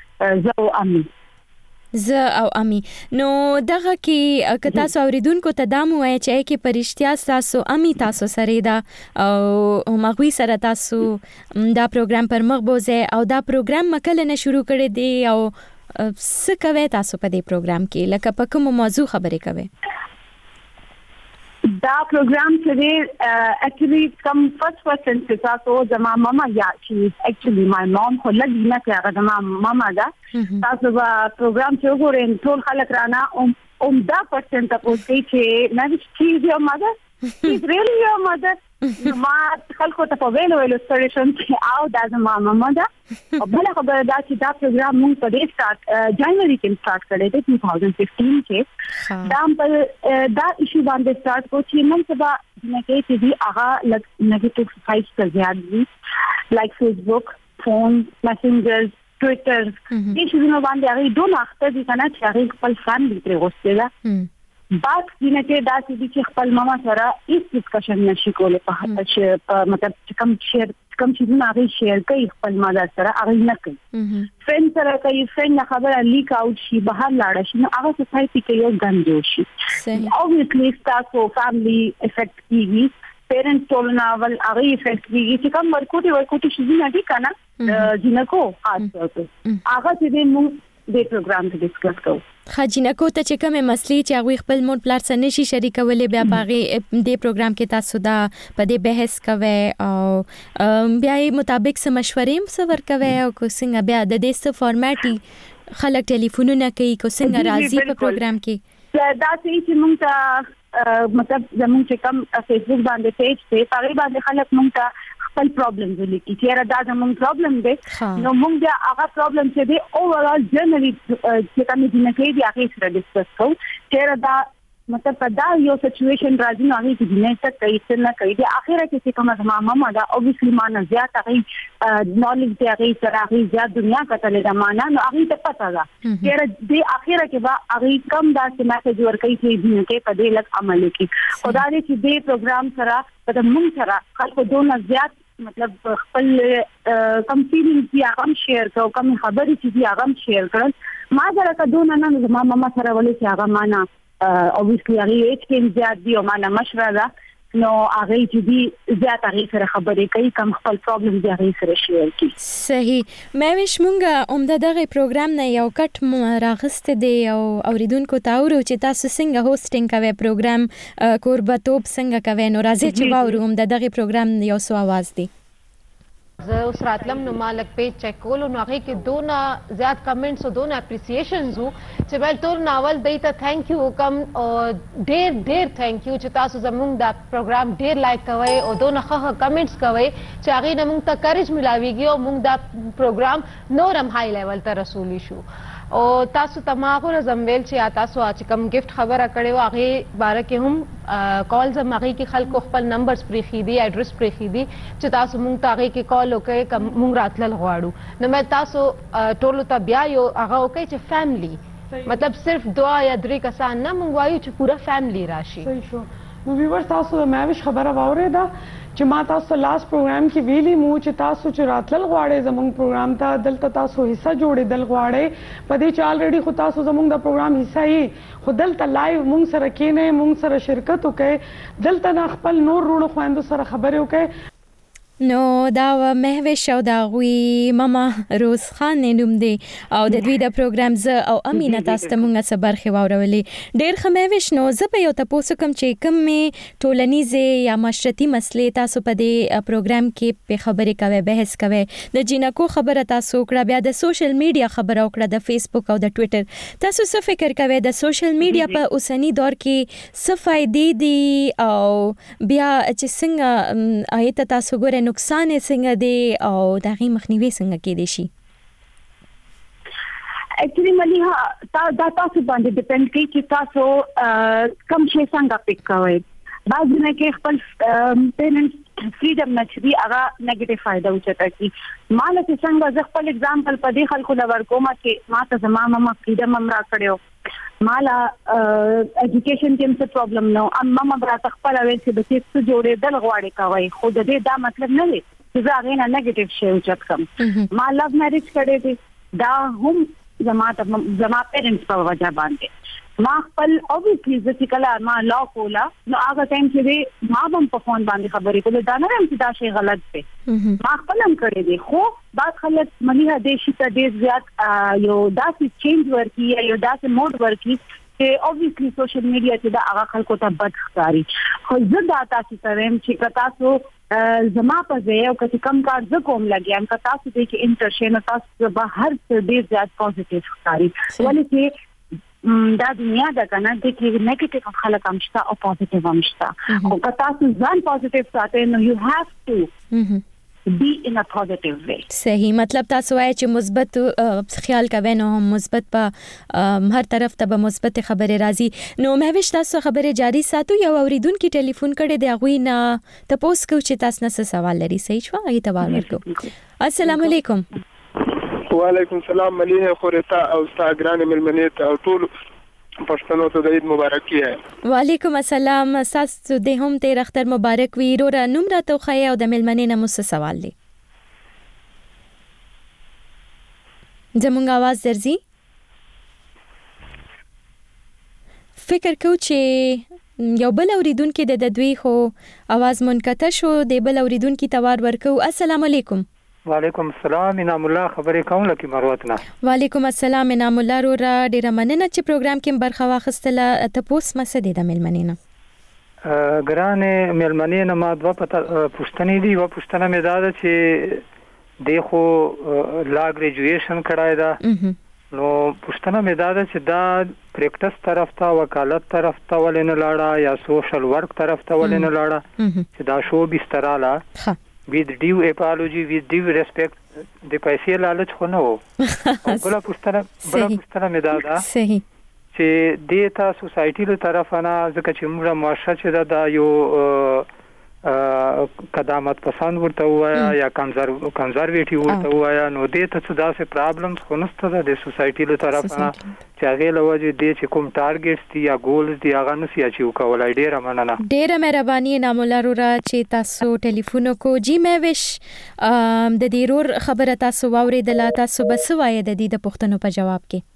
زه او امي نو دغه کې کتا سو اوریدونکو ته دامو وای چې کې پرشتیا تاسو امي تاسو سره دا او مغوي سره تاسو دا پروګرام پر مخ بوزه او دا پروګرام مکل نه شروع کړی دی او څه کوي تاسو په دې پروګرام کې لکه په کوم موضوع خبرې کوي دا پروګرام چې اکچولی کم فرست پرسن چې تاسو زما ماما یا چې اکچولی مای مام خو لګی نه کړه زما ماما دا تاسو با پروګرام چې وګورئ ټول خلک رانه دا پرسن تاسو چې نه چې یو ماده She's really your mother. ما خلکو ته په ویلو سټیشن کې او دا زما ماما دا او بل خبره دا چې دا پروګرام موږ په دې سٹارټ جنوري کې سٹارټ کړی دی 2015 کې دا په دا ایشو باندې سٹارټ کو چې نن سبا نه کې چې دی هغه نیگیټیو سایډز ته زیات دي لایک فیسبوک فون میسنجر ټوئیټر دې شنو باندې هغه دوه اخته دي کنه چې هغه خپل فن دی پرې غوښتل بات دینه کې دا چې خپل ماما سره هیڅ ډسکشن نشي کولای په هغه چې مطلب کم چې نه هغه شیر کوي خپل ماما سره هغه نه کوي فرند سره کوي فرند خبره لیک اوټ شي بهر لاړ شي نو هغه سوسايټي کې یو ګند جوړ شي obviously تاسو فیملی افیکټ کیږي پیرنټس ټولناول هغه افیکټ کیږي چې کوم ورکوټي شي نه دي کنه جنکو خاص طور هغه چې موږ د پروګرام ته ډیسکس کوو خاجینکو ته چې کومه مسلې چې هغه خپل مور پلار سره نشي شریکولې بیا پاغي د پروګرام کې تاسو دا په دې بحث کوي او بیا یې مطابق سم مشورې سور کوي او کو څنګه بیا د دې څه فارمټي خلک ټلیفونونه کوي کو څنګه راځي په پروګرام کې دا چې موږ ته مطلب زموږ چې کوم فیسبوک باندې پیج دی هغه باندې خلک موږ ته خپل پرابلمز ولیکي چې دا زموږ پرابلم دی نو موږ بیا هغه پرابلم چې دی اوورال جنرالي چې کوم دي نه کوي هغه سره ډیسکس کوو چې دا مطلب دا یو سچويشن راځي نو هغه چې نه څه کوي څه نه کوي د اخره کې کومه زما ماما دا اوبویسلی مانه زیات هغه نالج دی هغه سره هغه زیات دنیا کتلې دا معنا نو هغه ته پتا ده چې د اخره کې با هغه کم دا چې میسج ورکړي چې دې کې په دې لک عمل کوي خدای دې چې دې پروګرام سره په موږ سره خلکو دونه زیات مطلب خپل کم فیلینګز یا غم شیر کو کم خبرې چې یا غم شیر کړل ما سره کدونه نه زما ماما سره ولې چې هغه معنا obviously هغه هیڅ کې زیات دی او معنا مشوره ده نو هغه چې دی زیات هغه سره خبرې کوي کم خپل پرابلم دی هغه سره شیر کوي صحیح مې وش مونږه عمده دغه پروګرام نه یو کټ راغسته دی او اوریدونکو ته اورو چې تاسو څنګه هوسټینګ کوي پروګرام کوربتوب څنګه کوي نو راځي چې واورو عمده دغه پروګرام یو سو आवाज دی زه اوس راتلم نو مالک پیج چیک کولو نو هغه کې دونه زیات کمنټس او دونه اپریسیشنز وو چې بل ټول ناول دیته ثانک یو کم او ډیر ثانک یو چې تاسو زموږ دا پروګرام ډیر لایک کوي او دونه ښه کمنټس کوي چې هغه نه موږ ته کریج ملاويږي او موږ دا پروګرام نورم های لیول ته رسولي شو او تاسو تماغه زمویل چې تاسو چې کوم گیفت خبره کړي او هغه باره کې هم کالز مغي کې خلکو خپل نمبرز پرې خېدي ایڈریس پرې خېدي چې تاسو مونږ ته هغه کې کال وکړئ کوم مونږ راتلل غواړو نو مې تاسو ټول ته بیا یو هغه وکړئ چې فیملی مطلب صرف دوا یا درې کسان نه مونږ وایو چې پورا فیملی راشي صحیح شو نو ویور تاسو مې وش خبره واورېده چې ما تاسو لاس پروګرام کې ویلي مو چې تاسو چې راتلل غواړئ زموږ پروګرام ته دلته تاسو حصہ جوړېدل غواړئ په دې چې الریډي خو تاسو زموږ د پروګرام حصہ یې خو دلته لایو مونږ سره کېنئ مونږ سره شرکت وکړئ دلته نه خپل نور وروڼو خویندو سره خبرې وکړئ نو دا مهوش او دا غوي ماما روز خان نوم دی او د دوی د پروګرام ز او امینه تاسو ته مونږه صبر خو اورولې ډیر خمهوش نو زه په یو تاسو کوم چې کوم ټولنیزه یا معاشرتي مسلې تاسو په دې پروګرام کې په خبرې کوي بحث کوي د جنکو خبره تاسو کړه بیا د سوشل میډیا خبره وکړه د فیسبوک او د ټوئیټر تاسو څه فکر کوي د سوشل میډیا په اوسنی دور کې څه فائدې دي او بیا چې څنګه آیت تاسو ګورئ نقصان څنګه دی او دغه مخنیوي څنګه کېدی شي اکچولی مليها دا تاسو باندې ډیپند کوي چې تاسو کم شي څنګه پک کوئ. بعض نه کې خپل پیرنټس فریډم نشي هغه نیگیټیو فائدہ وچته کی. مال چې څنګه ز خپل اگزامپل په دې خلکو لور کومه چې ما ته زما ماما فریډم امرا کړو مالا ایجوکیشن کې څه پرابلم نو ماما برا خپل ویل چې د څه جوړې دل غواړي کوي خو د دې دا مطلب نه دی چې زه هغه نه نیگیټیو شی وچت کوم. ما لو میریج کړې دي دا هم زما پیرنټس په وجه باندې ما خپل اوبویسلی چې کله ما لا کولا نو هغه ټایم چې ما هم په فون باندې خبرې کولې دا نه هم چې دا شی غلط دی ما خپل هم کړی دی خو بعد خلک مليها د شي ته ډیر زیات یو داسې چینج ورکی یو داسې موډ ورکی چې اوبویسلی سوشل میډیا چې دا هغه خلکو ته بد ښکاري. خو زه دا تاسو ته وایم چې تاسو زما په ځای او چې کم کار زه کوم لګیم که تاسو دې کې انټرشن تاسو به هر څه ډیر زیات پوزټیو ښکاري ولې چې دا دنیا دا کنه د کې نیگیټیو خلک هم شته او پوزټیو هم شته خو که تاسو ځان پوزټیو ساتئ نو یو هاف ټو be in a positive way. صحیح مطلب تاسو وایي چې مثبت خیال کوئ نو مثبت په هر طرف ته به مثبت خبره راځي. نو مهوش تاسو خبره جاری ساتو یو اوریدونکو ټلیفون کړي دی غوی نه تاسو کو چې تاسو نه سوال لري صحیح شو هغه ته ورکو. السلام علیکم. وعلیکم السلام مليها خورتا او استاګران ملمنیت او ټول پښتنو ته د عید مبارکي ہے. وعلیکم السلام تاسو د هم تیر اختر مبارک وي رو را نوم راته خو او د ملمنې نه مو سوال دی زمونږ आवाज درځي فکر کو چې یو بل اوریدونکو د دوی خو आवाज منقطع شو د بل اوریدونکو توار ورکو. السلام علیکم. وعلیکم السلام انعام الله خبرې کوم لکه مروتنا. وعلیکم السلام انعام الله رو را ډیره مننه چې پروګرام کې برخه واخیستله. تاسو مسدې د ملمنینه ګرانه ملمنینه ما دوه پښتنې دی و پښتنه مې دا چې د خو لا ګریجویشن کړای دا نو پښتنه مې دا چې دا پریکټس طرف ته وکالت طرف ته ولنه لاړه یا سوشل ورک طرف ته ولنه لاړه چې دا شو بستراله with due apology with due respect د پیسې لالچ خو نه وو بل پښتنه مې دا صحیح چې د تا سوسایټي له طرف نه ځکه چې موږ معاشره چې دا یو قدامت پسند ورته وایا یا کنزرویټیو ورته وایا نو د ته څه داسې پرابلمز خو نشته د سوسایټي له طرف نه چې هغه لوجه د چې کوم ټارګټس دي یا ګولز دي هغه نسی اچیو کولای. ډیره مننه. ډیره مهرباني نامولارو را چې تاسو ټلیفون کو جی مې وش د دې رور خبره تاسو واوریدله تاسو بس وایي د دې د پښتنو په جواب کې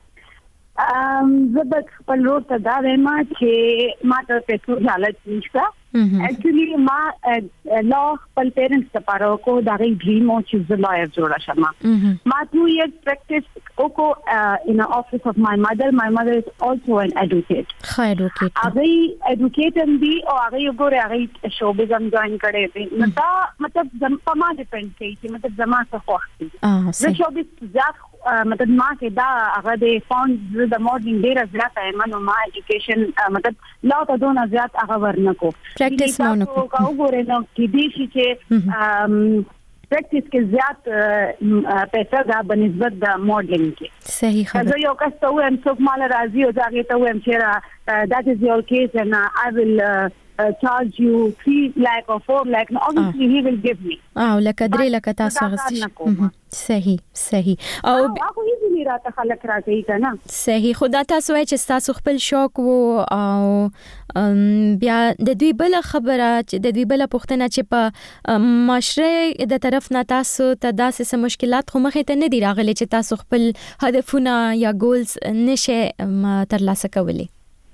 زبد خپل رور ته دا وایم چې ما ته پیسو حالت نشته اکچولی ما لا خپل پیرنټس لپاره کو دا غي ډریم او چې زه لایر جوړه شم ما 2 years practice کو in the office of my mother is also an advocate. هغه educator دی او هغه وګوره هغه شوبزم جوائن کړي دي نو دا مطلب په ما ډیپند کوي چې مطلب زما څه خوښ دي زه شوبز ځات مطلب ما کې دا هغه د فاند د مورنینګ ډیر زیات ایمنو ما ایجوکیشن مطلب لا ته دونه زیات هغه ورنکو پریکټس مونږ کو وګوره نو کې دي چې پریکټس کې زیات پیسې دا بنسبت د ماډلینګ کې صحیح خبره زه یو کس ته وایم څوک مال راځي او ځاګه ته وایم چې that is your case and I will charge you 3 lakh or 4 lakh no obviously he will give me لکه درې لکه تاسو غوښتي صحیح او هغه یې راته خلک راځي کنه صحیح خدا تاسو وایي چې تاسو خپل شوق وو او بیا د دوی بل خبره چې د دوی بل پوښتنه چې په معاشره د طرف نه تاسو ته داسې سم مشکلات خو مخې ته نه دی راغلي چې تاسو خپل هدفونه یا ګولز نشه ترلاسه کولی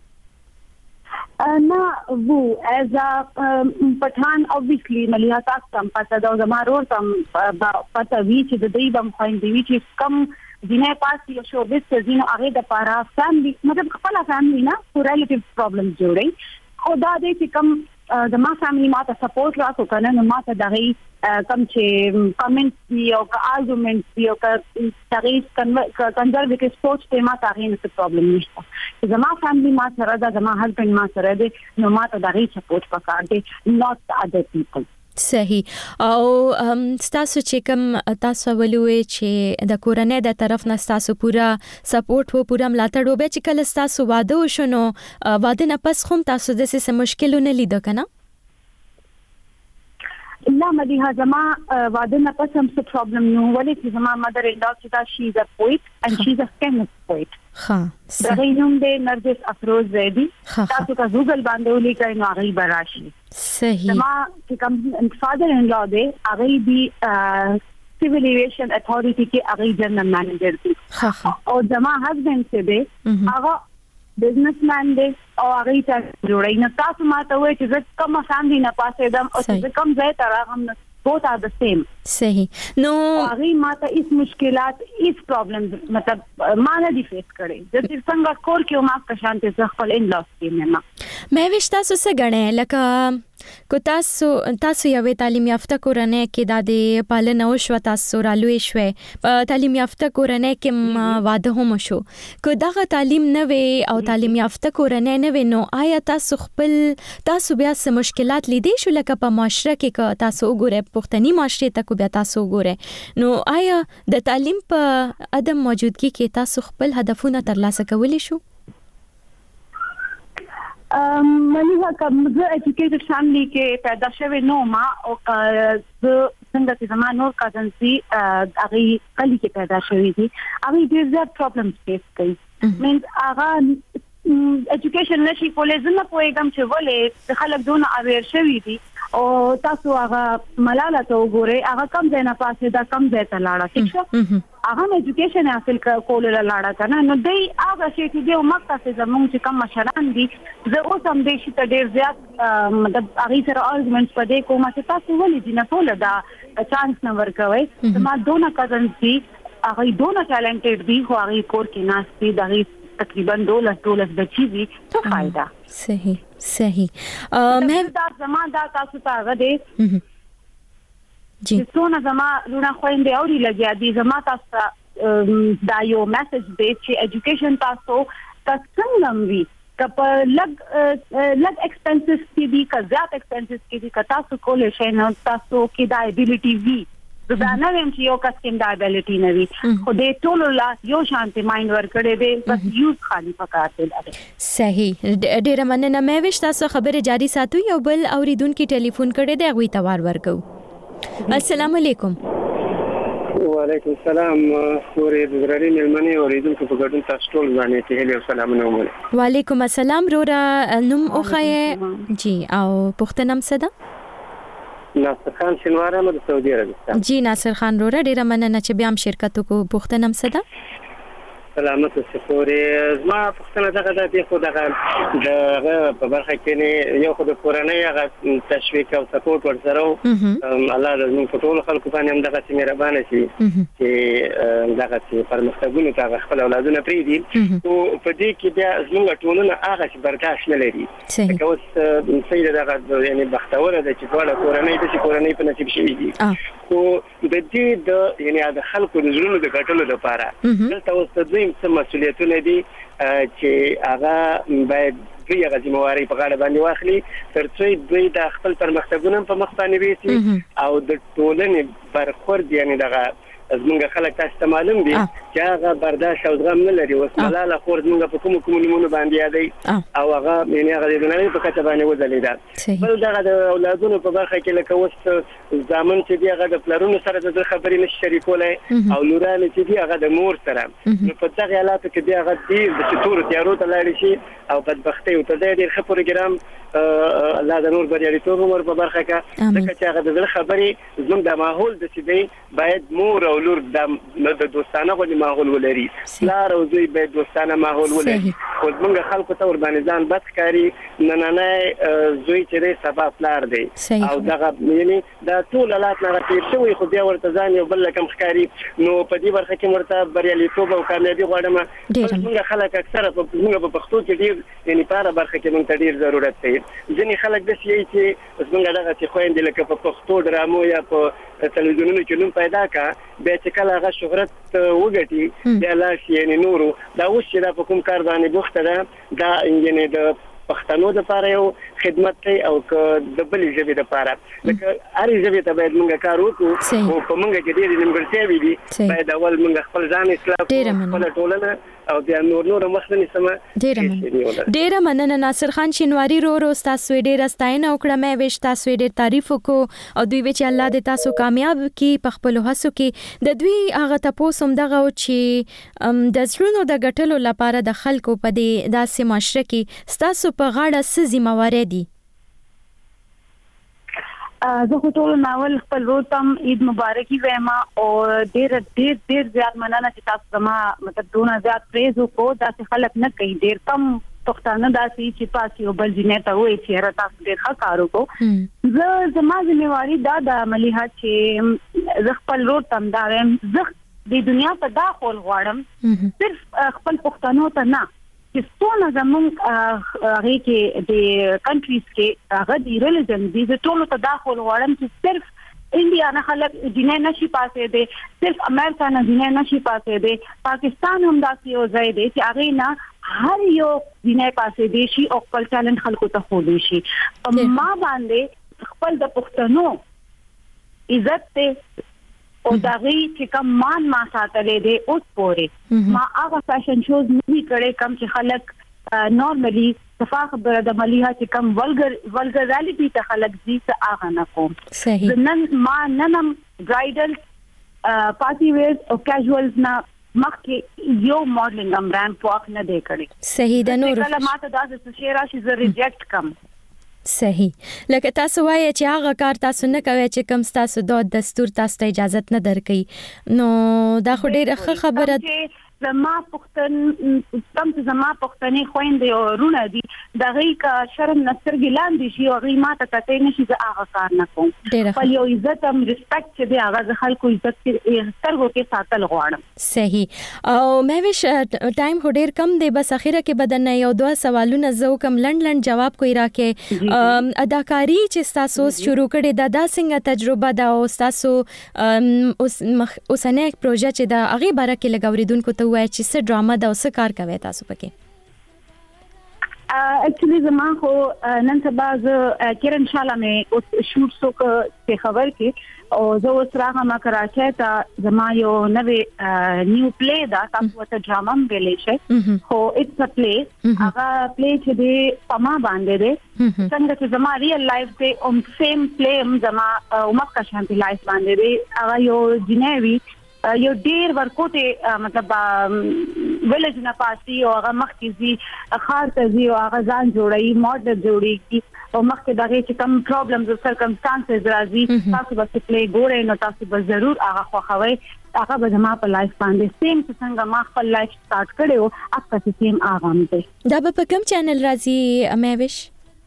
نه وو as a پټان obviously مليها تاسو هم پته دا زمارور تم پته وی چې د دې بم خويندې وی چې کم دینه پاس یو شو د سزینو هغه د پارا فامily مطلب خپل فامily نه ریلیټیو پرابلم جوړي خو دا دې چې کم د ما فامily ماته سپورټ راکو کنه نو ماته دغه کم چې کمنټ دی او ارګومنټ دی او تغیر کنزرویټیو سوچ ته ماته هغه نه پرابلم نشته زما فامily ما سره دا زما هسبند ما سره دی نو ماته دغه سپورټ پکار دی not other people صحیح. او تاسو چې کوم تاسو ولوي چې د کورنۍ د طرف نه تاسو پورا سپورټ وو پورا ملاتړ وو به چې کله تاسو واده وشونو واده نه پس هم تاسو د څه مشکلونه لید کنه؟ لا مدیحه زما واده نه پس هم څه پرابلم نو ولې چې زما مدر ان لا چې دا شي از ا پویټ and she is a chemist poet. ها دا غوښنه د نرجس افروز زیدی تاسو کا گوگل باندې ولیکئ نو هغه براشي. صحیح. زما چې کوم فادر ان لا دی هغه دی civil aviation authority کې هغه جنرال منیجر دی. او زما هسبند چې دی هغه بزنسمن دی او هغه ته جوړی نه تاسو ماته وایي چې کوم سم دي نه پاسې دم او چې کوم ځای ته راغم both are the same. صحیح. نو هغه ماته هیڅ مشکلات هیڅ پرابلمز مطلب ما نه دي فیس کړي د دې څنګه کور کې ما کا شانته څه خپل ان لاس کې نه مې وشتا څه غنې لکه کو تاسو یوې تعلیم یافته کورنۍ کې د پالنه او شو تاسو رالوي شوې په تعلیم یافته کورنۍ کې واده هم شو کو دغه تعلیم نه وي او تعلیم یافته کورنۍ نه وي نو آیا تاسو بیا څه مشکلات لیدې شو لکه په معاشره کې تاسو وګورئ پښتني معاشره ته کو بیا تاسو وګورئ نو آیا د تعلیم په عدم موجودګي کې تاسو خپل هدفونه ترلاسه کولی شو؟ منیها کوم زه ایجوکیټډ فیملی کې پیدا شوې نو ما او زه څنګه چې زما نور کازنز دي هغه کلی کې پیدا شوې دي هغه ډېر زیات پرابلمز فیس کوي مینز هغه ایجوکیشن نشي کولای زه نه پوهیږم چې ولې خلک دونه اویر شوي دي او تاسو هغه ملاله ته وګورئ هغه کم ځای نه پاسه دا کم ځای ته لاړه ٹھیک شو هغه ایجوکیشن حاصل کول لاړه کنه نو دی هغه شی چې دی مکه څخه زموږ چې کم مشران دي زه اوس هم د شي ته ډیر زیات مطلب هغه سره ارګومنټس پدې کوم چې تاسو ولې دي نه ټول دا چانس نه ورکوي زما دونه کزنز دي هغه دونه ټالنټډ دي خو هغه کور کې ناس دي دغه تقریبا 12 بچی دي څه فائدہ. صحیح مې دا زما دا تاسو ته غدي جی څونه زما لونه خويندې اوري لګیا دي زما تاسو دا یو میسج دی چې ایجوکیشن تاسو څنګه وي کپ لګ ایکسپنسز کې دي کا زیات ایکسپنسز کې دي کا تاسو کولای شئ نو تاسو کې دا ابیلیټی وي دا نه ویم چې یو کس کې دا ابیلیټی نه وي خو دې ټول لا یو شانتي مایند ور کړې دي بس یوز خالی پکاته لري. صحیح ډیره مننه مې وشت تاسو خبره جاری ساتو یو بل اوریدونکو ټلیفون کړي دی غوي توار ورکو. السلام علیکم. وعلیکم السلام خورې د درنې ملمنې اوریدونکو په ګډون تاسو ټول باندې ته هلي السلام نومونه. وعلیکم السلام رورا نوم اوخه جی او پښتنم صدا ناصر خان شنواره مې د سعودي عربستان. جی ناصر خان رورا ډیره مننه چې بیا هم شرکت کو پښتنم صدا. سلامت اوسئ. زما پښتنه دغه د خو دغه په برخه کې نه یو خو د کورنۍ هغه تشویق او سپورټ ورسره الله د موږ په ټول خلکو باندې هم دغه مهربانه شي چې دغه پرمختګونه ته خپل اولادونه پریدي او په دې کې بیا زموږ ټولنه هغه چې برداشت نه لري که اوس سید دغه یعنی بختوره ده چې ټول کورنۍ په نصیب شي دي او د دې د یعنی د خلکو د ژوند د ګټلو لپاره دلته اوس څه مسؤلیتونه دي چې هغه باید دوی هغه ذمہواری په غاړه باندې واخلي ترڅو دوی د خپل پرمختګونو په مخ باندې ویسي او د ټولنې برخورد یعنی دغه زمونږ خلک تاسو ته معلوم دي چې هغه برداشت او زغم نه لري اوس ملاله خور زمونږ په کوم نمونه باندې یادي او هغه یعنی هغه د نړۍ په کچه باندې وځلیدا بل دغه د اولادونو په برخه کې لکه اوس ځامن چې دی هغه د پلرونو سره د خبرې نشي شریکولای او نورانه چې دی هغه د مور سره نو په دغه حالاتو کې دی هغه د تور تیارو ته لاړ شي او بدبختي او ته ډېر ښه پروګرام الله د نور بریالیتوب عمر په برخه کې ځکه چې هغه د خبرې زموږ د ماحول د څه دی باید مور او لور د دوستانه غوډي ماحول ولري لار او زوی باید دوستانه ماحول ولري او زموږ خلکو ته ور باندې ځان بدکاری نه زوی چې سبا پلار دی او دغه یعنی دا ټول حالات نه تیر شوی خو بیا ورته ځان یو بل کم ښکاری نو په دې برخه کې ورته بریالیتوب او کامیابی غواړم موږ خلک اکثره په موږ په پښتو کې ډیر یعنی په برخه کې موږ ته ډیر ضرورت دی ځینې خلک د شي چې زمونږ دغه چې خويندې لکه په پښتو ډرامو یا په تلویزیونونو کې نوم پیدا کا بیا چې کله هغه شهرت وګټي بیا لا شي یعنی نورو دا اوس چې دا په کوم کار باندې بوخته ده دا یعنی د پښتنو لپاره یو خدمت کوي او د بل ژبې لپاره لکه هر ژبې ته باید موږ کار وکړو او په موږ کې ډېرې نیمګړتیاوې دي باید اول موږ خپل ځان اصلاح کړو خپل ټولنه او بیا نور مخنه سم. ډېر مننه ناصر خان شینواری رو تاسو ډېر ستاینه وکړه مې وښ تاسو ډېر تعریف وکړو او دوی چې الله دې تاسو کامیاب کړي په خپل هڅو کې د دوی هغه تاسو هم دغه چې د زړونو د ګټلو لپاره د خلکو په دې داسې معاشره کې تاسو په غاړه څه ذمہواری دي؟ زه خو ټول ناول خپل روتم عید مبارکي وایم او ډېر زیات مننه چې تاسو زما مطلب دونه زیات پریز وکړو دا خلک نه کوي ډېر کم پښتانه داسې چې پاسي او بل جنې ته وایي چې را تاسو ډېر ښه کار وکړو. زه زما ذمہواری دا مليحه چې زه خپل روتم دا وایم زه د دنیا په دا خول غواړم صرف خپل پښتنو ته نه چې څونه زموږ هغه کې د کنټریز کې هغه د ریلیجن دي ټول ته داخل غواړم چې صرف انډیا نه خلک جنې نشي پاسې دي صرف امریکا نه جنې نشي پاسې دي پاکستان هم داسې یو ځای دی چې هغه نه هر یو جنې پاسې دي شي او خپل ټالنت خلکو ته خو دي شي. ما باندې خپل د پښتنو عزت ته او دغه چې کوم مان ما ساتلې دي اوس پورې ما هغه فیشن شوز نه کړي کوم چې خلک نورمالي صفا خبره د مليحه چې کوم ولګراليټي ته خلک دي څه هغه نه کوم. صحیح. نن ما ننم برایډل پارټي ویرز او کیژوالز نه مخکې یو ماډلینګ برانډ پوښ نه دی کړی. صحیح ده. نور کله ماته دا څه شی راشي زه ریجیکټ کوم. صحیح. لکه تاسو وایي چې هغه کار تاسو نه کوي چې کوم تاسو د دستور تاسو ته اجازه نه درکې نو دا خو ډیره ښه خبره ده. زما پښتني خويندې او رونه دي دغه کا شرم نستر ګلان دي شي او غي ماته ته نشي زه هغه کار نه کوم. خپل یو عزت هم ریسپیکټ چې دی هغه خلکو عزت سترګو کې ساتل غواړم. صحیح. او مې وش ټایم هډیر کم دی بس اخیره کې بدن یو دوه سوالونه زو کم لند جواب کوي راکې اداکاری چې تاسو شروع کړې دا څنګه تجربه دا او تاسو اوسنه پروژه چې دا هغه باره کې لګوریدونکو ته وای چې څه ډراما دا څه کار کوي تاسو پکې؟ اکچولی زما خو نن سبا زه ان شاء الله مې شوټ سوک په خبر کې او زه اوس راغم کراچۍ ته زما یو نوې نیو پلی دا تاسو ته ډراما ویلې شي خو اټس ا پلی هغه پلی چې دی پما باندې دی څنګه چې زما ریل لایف دی اوم سیم پلی زما مکه شانتي لایف باندې دی هغه یو جنوي یو ډیر ورکوټه مطلب ویلج نه پاسي او هغه مخکې خار ته زی او هغه ځان جوړي ماډل جوړي او مخکې دغه چې کوم پرابلمز او سرکمستانسز راځي تاسو به پلی ګورئ نو تاسو به ضرور هغه خوښوي هغه به زما په لایف باندې سیم څنګه ما خپل لایف سٹارټ کړو اکه سیم هغه هم دی. دا به په کوم چینل راځي امیوش؟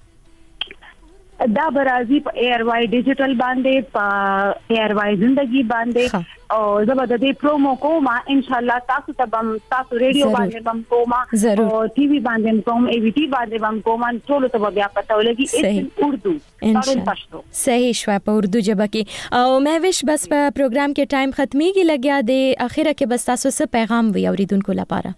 دا برازي په ایر وای ډیجیټل باندې په ایر وای زندگی باندې او زه به د پرومو کوم ان شاء الله تاسو ته تاسو ریډیو باندې بم کوم او ټي وي باندې کوم ای وی ټي باندې بم کوم ټول ته بیا پته ولګي ان اردو پرون پښتو. صحیح شو په اردو ژبه کې او مې وش بس په پروګرام کې ټایم ختميږي لګیا دی اخیره کې بس تاسو څه پیغام وي اوریدونکو لپاره؟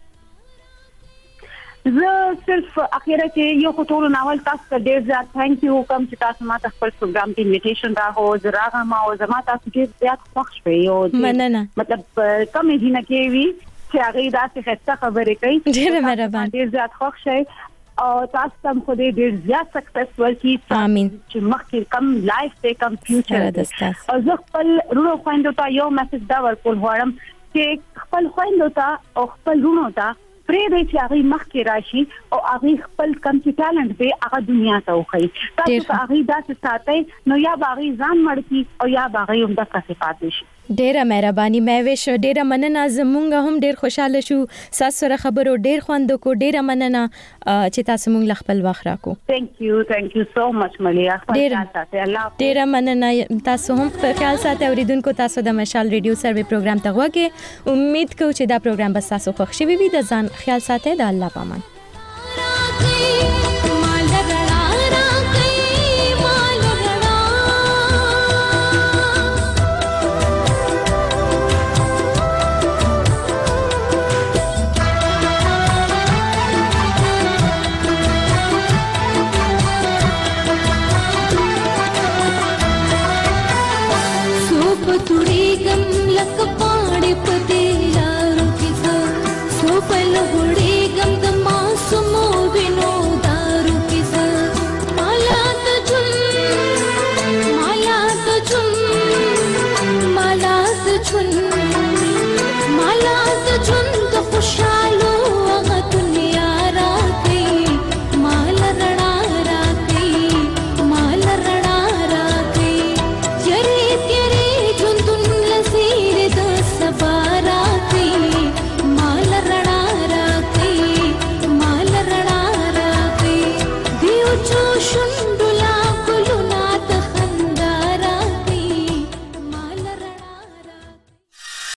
زه صرف اخیره کې یو ټول ناول تاسو ته ډیر زیات ثانک یو کوم چې تاسو ما ته خپل پروګرام ته انویټیشن راغو زراغه ما او زما تاسو ډیر زیات خوښ شوي او مننه مطلب کوم جنہ کې وی چې هغه داسې ښه خبرې کوي ډیر مهربان ډیر زیات خوښ شي او تاسو تم خو ډیر زیات سکسسفل کی امين چې مخکې کم لایف ته کم فیوچر او زه خپل رونو خويندو ته یو میسج دا ورکول غواړم چې خپل خويندو ته او خپل رونو ته پرې دې چې هغه مخکې راشي او هغه خپل کم چې ټالنت به هغه دنیا ته وخی تاسو هغه داسې ساتي نو یا باغی ځان مړکی او یا باغی هم د صفات شي. ډیره مهرباني مې وش ډیره مننه زمونږ هم ډیر خوشاله شو تاسو سره خبرو ډیر خوند کو ډیره مننه چې تاسو مونږ خپل وخت راکو. ثانک یو سو مچ ملیا خپل ساتي الله ډیره مننه تاسو هم خپل خیال ساتي اوریدونکو تاسو د مشال ریډیو سروي پروګرام ته وګورئ امید کوم چې دا پروګرام به تاسو خوښ شي وي د ځان خیال ساتي د الله پامان. ګل